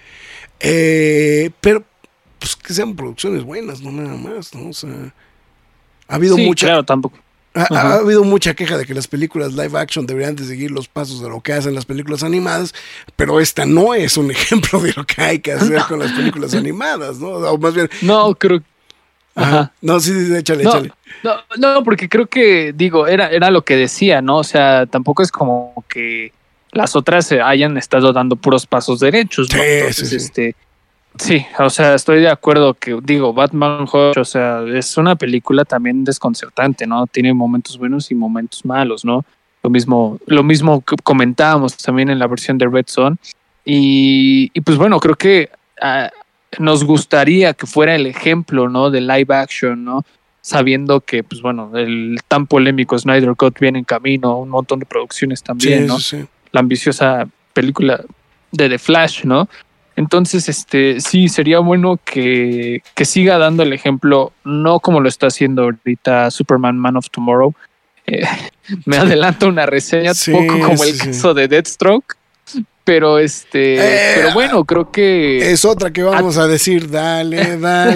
Pero pues que sean producciones buenas, no nada más, ¿no? O sea, ha habido claro, tampoco. Ha habido mucha queja de que las películas live action deberían de seguir los pasos de lo que hacen las películas animadas, pero esta no es un ejemplo de lo que hay que hacer con las películas animadas, ¿no? O más bien... No, creo... Ajá. No, sí, échale. No, porque creo que, digo, era lo que decía, ¿no? O sea, tampoco es como que las otras hayan estado dando puros pasos derechos, ¿no? Entonces, sí. Sí, o sea, estoy de acuerdo que, digo, Batman Hush, o sea, es una película también desconcertante, ¿no? Tiene momentos buenos y momentos malos, ¿no? Lo mismo que comentábamos también en la versión de Red Son. Y pues bueno, creo que nos gustaría que fuera el ejemplo, ¿no? De live action, ¿no? Sabiendo que, pues bueno, el tan polémico Snyder Cut viene en camino, un montón de producciones también, ¿no? Sí. La ambiciosa película de The Flash, ¿no? Entonces, sí, sería bueno que siga dando el ejemplo, no como lo está haciendo ahorita Superman Man of Tomorrow. Me adelanto una reseña, poco como el caso de Deathstroke, pero pero bueno, creo que es otra que vamos a decir, dale, no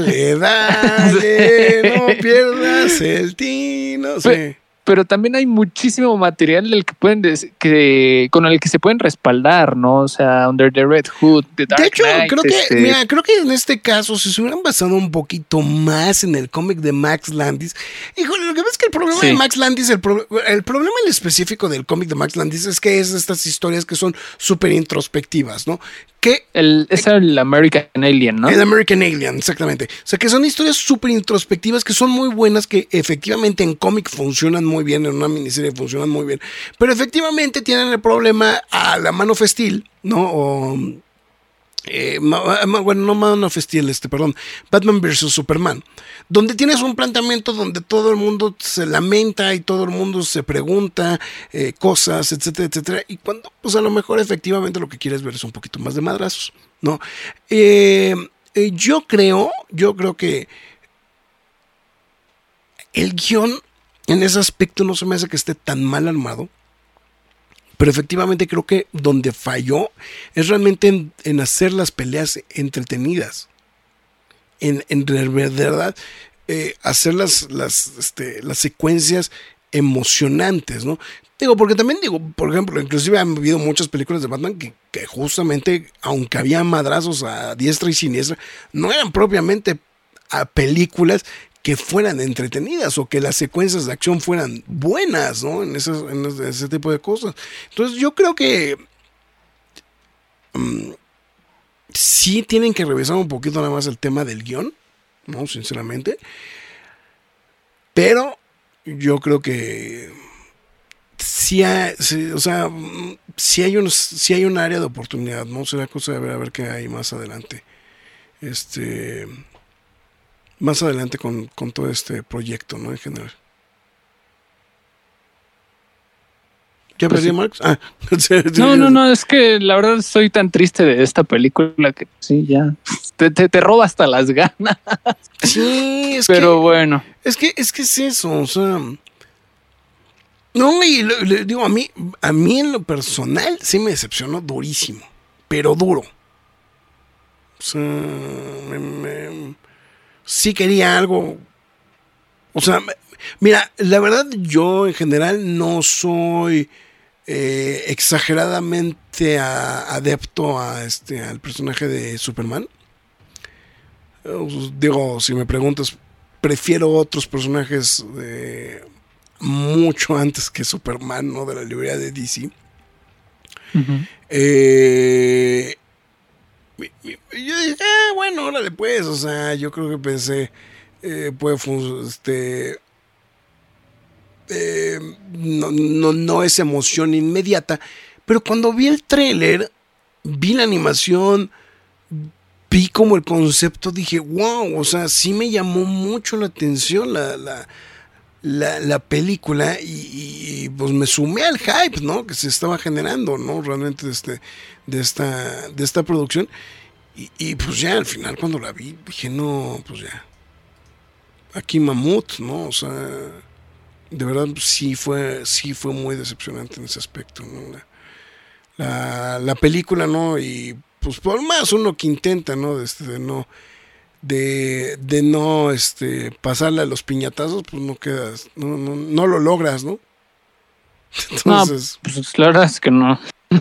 pierdas el tino. Sí. Pero también hay muchísimo material del que con el que se pueden respaldar, ¿no? O sea, Under the Red Hood, The Dark Knight. De hecho, creo que en este caso, si se hubieran basado un poquito más en el cómic de Max Landis, híjole, lo que pasa es que el problema de Max Landis, el problema en específico del cómic de Max Landis es que es estas historias que son súper introspectivas, ¿no? Es el American Alien, ¿no? El American Alien, exactamente. O sea, que son historias súper introspectivas que son muy buenas, que efectivamente en cómic funcionan muy bien, en una miniserie funcionan muy bien, pero efectivamente tienen el problema a la Man of Steel, ¿no? No Man of Steel, perdón, Batman vs Superman, donde tienes un planteamiento donde todo el mundo se lamenta y todo el mundo se pregunta cosas, etcétera, etcétera, y cuando pues a lo mejor efectivamente lo que quieres ver es un poquito más de madrazos, ¿no? Yo creo que el guión en ese aspecto no se me hace que esté tan mal armado. Pero efectivamente creo que donde falló es realmente en hacer las peleas entretenidas. En verdad, hacer las secuencias emocionantes, ¿no? Porque también por ejemplo, inclusive han habido muchas películas de Batman que justamente, aunque había madrazos a diestra y siniestra, no eran propiamente películas que fueran entretenidas o que las secuencias de acción fueran buenas, ¿no? En ese tipo de cosas. Entonces yo creo que sí tienen que revisar un poquito nada más el tema del guión, ¿no? Sinceramente. Pero yo creo que sí hay un área de oportunidad, ¿no? Será cosa de ver qué hay más adelante. Más adelante con todo este proyecto, ¿no? En general. ¿Ya perdí, Marx? No, es que la verdad estoy tan triste de esta película que sí, ya te roba hasta las ganas. Sí, pero bueno. Es que es eso, o sea. No, y digo, a mí en lo personal sí me decepcionó durísimo, pero duro. O sea, sí quería algo. O sea, mira, la verdad yo en general no soy exageradamente adepto a al personaje de Superman. Digo, si me preguntas, prefiero otros personajes mucho antes que Superman, ¿no? De la librería de DC. Uh-huh. Yo dije, bueno, órale pues, o sea, yo creo que pensé, no es emoción inmediata, pero cuando vi el tráiler, vi la animación, vi como el concepto, dije, wow, o sea, sí me llamó mucho la atención la película y pues me sumé al hype, ¿no? Que se estaba generando, ¿no? Realmente de esta producción y pues ya al final cuando la vi dije, no, pues ya, aquí mamut, ¿no? O sea, de verdad sí fue muy decepcionante en ese aspecto, ¿no? La película, ¿no? Y pues por más uno que intenta, ¿no? De no pasarle a los piñatazos, pues no quedas, no lo logras, ¿no? Entonces, no, pues la verdad es que no.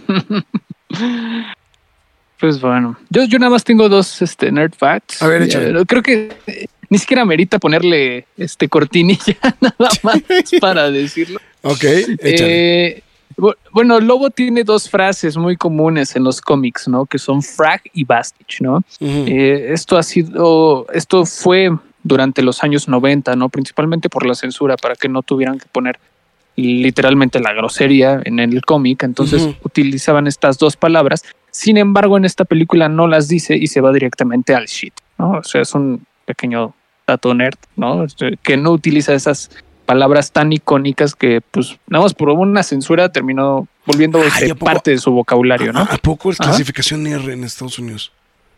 Pues bueno, yo nada más tengo dos nerd facts. A ver, échale. Creo que ni siquiera amerita ponerle cortinilla nada más para decirlo. Ok, échale. Bueno, Lobo tiene dos frases muy comunes en los cómics, ¿no? Que son frag y bastich, ¿no? Uh-huh. Esto fue durante los años 90, ¿no? Principalmente por la censura, para que no tuvieran que poner literalmente la grosería en el cómic. Entonces utilizaban estas dos palabras. Sin embargo, en esta película no las dice y se va directamente al shit, ¿no? O sea, es un pequeño dato nerd, ¿no? Que no utiliza esas palabras tan icónicas que, pues, nada más por una censura terminó volviéndose parte de su vocabulario, ¿no? ¿A poco es clasificación R en Estados Unidos?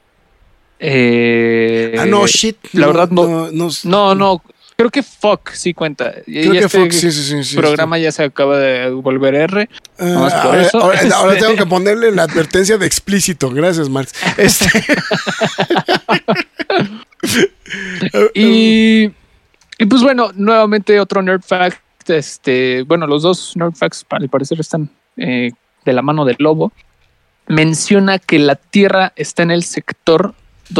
No, shit. La verdad no. Creo que fuck sí cuenta. Creo que fuck, sí. Programa ya se acaba de volver R. Más por eso. Ahora tengo que ponerle la advertencia de explícito. Gracias, Marx. Y pues bueno, nuevamente otro nerd fact. Bueno, los dos nerd facts al parecer están de la mano del Lobo. Menciona que la Tierra está en el sector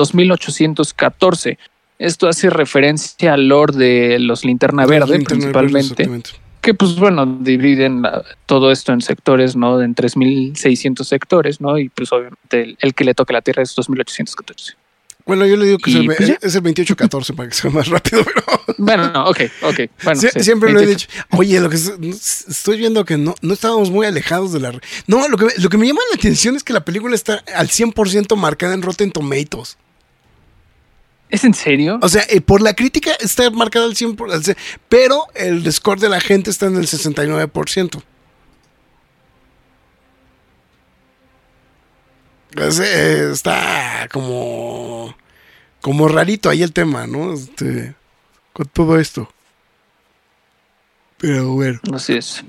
2814. Esto hace referencia al lore de los Linterna Verde, principalmente. Que pues bueno, dividen todo esto en sectores, ¿no? En 3600 sectores, ¿no? Y pues obviamente el que le toque la Tierra es 2814. Bueno, yo le digo que es el 2814 para que sea más rápido, pero... Bueno, no, ok. Bueno, sí, siempre 28. Lo he dicho. Oye, lo que estoy viendo que no estábamos muy alejados de la... No, lo que me llama la atención es que la película está al 100% marcada en Rotten Tomatoes. ¿Es en serio? O sea, por la crítica está marcada al 100%, pero el score de la gente está en el 69%. Está como rarito ahí el tema, ¿no? Con todo esto. Pero bueno. Así es.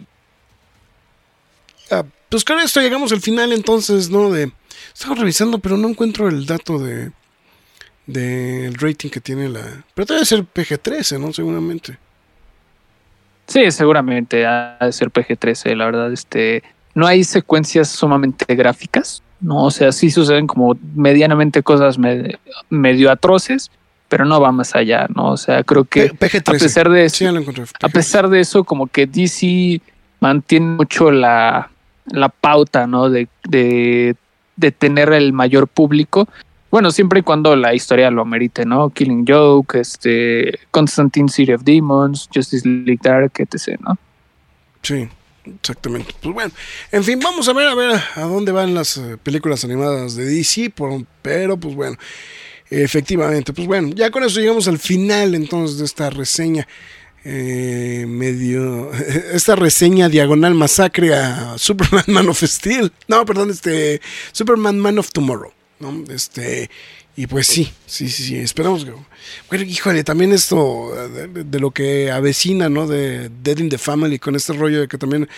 Pues con esto llegamos al final entonces, ¿no? Estaba revisando, pero no encuentro el dato del rating que tiene pero debe ser PG-13, ¿no? Seguramente. Sí, seguramente ha de ser PG-13, la verdad. No hay secuencias sumamente gráficas, ¿no? O sea, sí suceden como medianamente cosas medio atroces, pero no va más allá, ¿no? O sea, creo que PG-13. A pesar de eso, sí, lo encontré, a pesar de eso, como que DC mantiene mucho la pauta, ¿no? De tener el mayor público. Bueno, siempre y cuando la historia lo amerite, ¿no? Killing Joke, Constantine City of Demons, Justice League Dark, etc., ¿no? Sí, exactamente. Pues bueno, en fin, vamos a ver a dónde van las películas animadas de DC, pero pues bueno, efectivamente, pues bueno, ya con eso llegamos al final entonces de esta reseña. Esta reseña diagonal masacre a Superman Man of Steel. No, perdón, Superman Man of Tomorrow, ¿no? Y pues sí, esperamos que... Bueno, híjole, también esto de lo que avecina, ¿no? De Dead in the Family, con este rollo de que también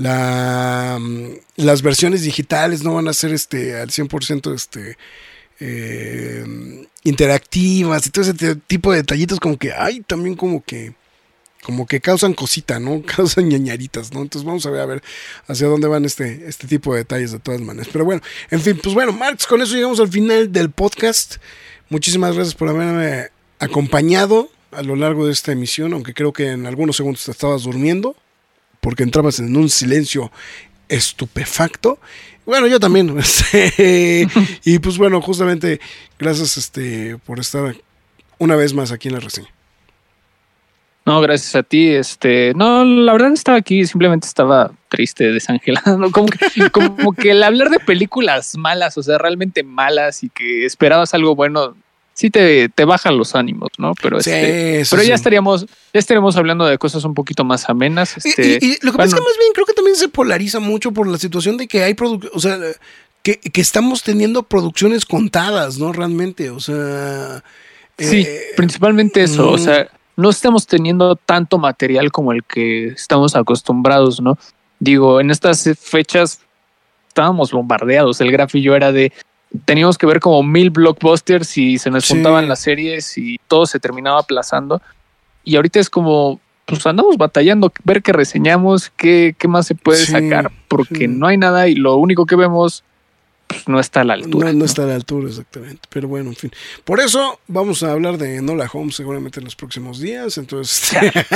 las versiones digitales no van a ser al 100% interactivas y todo ese tipo de detallitos como que hay también como que como que causan cosita, ¿no? Causan ñañaritas, ¿no? Entonces vamos a ver hacia dónde van este tipo de detalles de todas maneras. Pero bueno, en fin, pues bueno, Marx, con eso llegamos al final del podcast. Muchísimas gracias por haberme acompañado a lo largo de esta emisión, aunque creo que en algunos segundos te estabas durmiendo, porque entrabas en un silencio estupefacto. Bueno, yo también. Y pues bueno, justamente gracias por estar una vez más aquí en la reseña. No, gracias a ti. No, la verdad estaba aquí, simplemente estaba triste, desangelado. Como que el hablar de películas malas, o sea, realmente malas y que esperabas algo bueno, sí te bajan los ánimos, ¿no? Pero pero ya estaríamos hablando de cosas un poquito más amenas. Y lo que pasa es que más bien creo que también se polariza mucho por la situación de que hay o sea, que estamos teniendo producciones contadas, ¿no? Realmente, o sea. Sí, principalmente eso, o sea. No estamos teniendo tanto material como el que estamos acostumbrados, ¿no? Digo, en estas fechas estábamos bombardeados. El Graf y yo teníamos que ver como 1000 blockbusters y se nos juntaban las series y todo se terminaba aplazando. Y ahorita es como, pues andamos batallando, ver qué reseñamos, qué más se puede sacar, porque no hay nada y lo único que vemos pues, no está a la altura. No está a la altura, exactamente. Pero bueno, en fin. Por eso vamos a hablar de Enola Holmes seguramente en los próximos días. Entonces,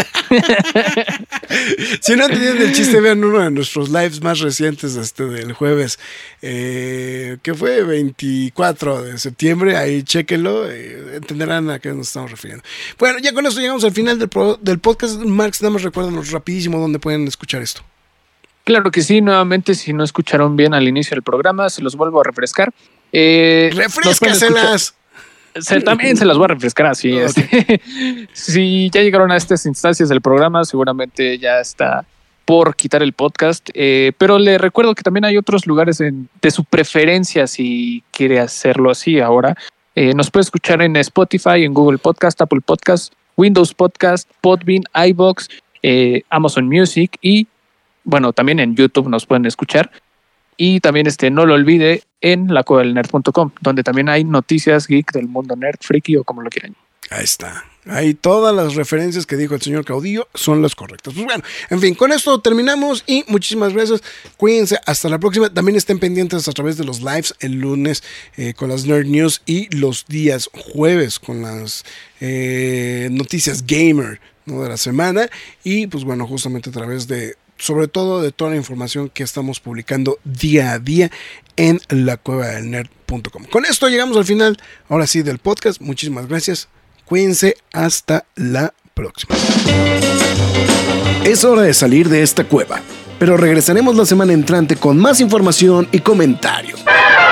si no entienden el chiste, vean uno de nuestros lives más recientes del jueves, que fue 24 de septiembre. Ahí chéquenlo, entenderán a qué nos estamos refiriendo. Bueno, ya con esto llegamos al final del podcast. Marx, nada más recuérdanos rapidísimo dónde pueden escuchar esto. Claro que sí, nuevamente, si no escucharon bien al inicio del programa, se los vuelvo a refrescar. ¡Refrescaselas! También se las voy a refrescar así. Okay. Si ya llegaron a estas instancias del programa, seguramente ya está por quitar el podcast. Pero le recuerdo que también hay otros lugares de su preferencia si quiere hacerlo así ahora. Nos puede escuchar en Spotify, en Google Podcast, Apple Podcast, Windows Podcast, Podbean, iVoox, Amazon Music y bueno, también en YouTube nos pueden escuchar. Y también no lo olvide en lacuevadelnerd.com, donde también hay noticias geek del mundo nerd, friki o como lo quieran. Ahí está. Ahí todas las referencias que dijo el señor Caudillo son las correctas. Pues bueno, en fin, con esto terminamos y muchísimas gracias. Cuídense, hasta la próxima. También estén pendientes a través de los lives el lunes con las Nerd News y los días jueves con las noticias gamer, ¿no? De la semana. Y pues bueno, justamente a través sobre todo de toda la información que estamos publicando día a día en lacuevadelnerd.com. Con esto llegamos al final, ahora sí, del podcast. Muchísimas gracias. Cuídense, hasta la próxima. Es hora de salir de esta cueva, pero regresaremos la semana entrante con más información y comentarios.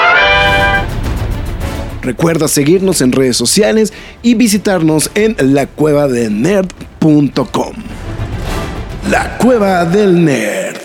Recuerda seguirnos en redes sociales y visitarnos en lacuevadelnerd.com. La Cueva del Nerd.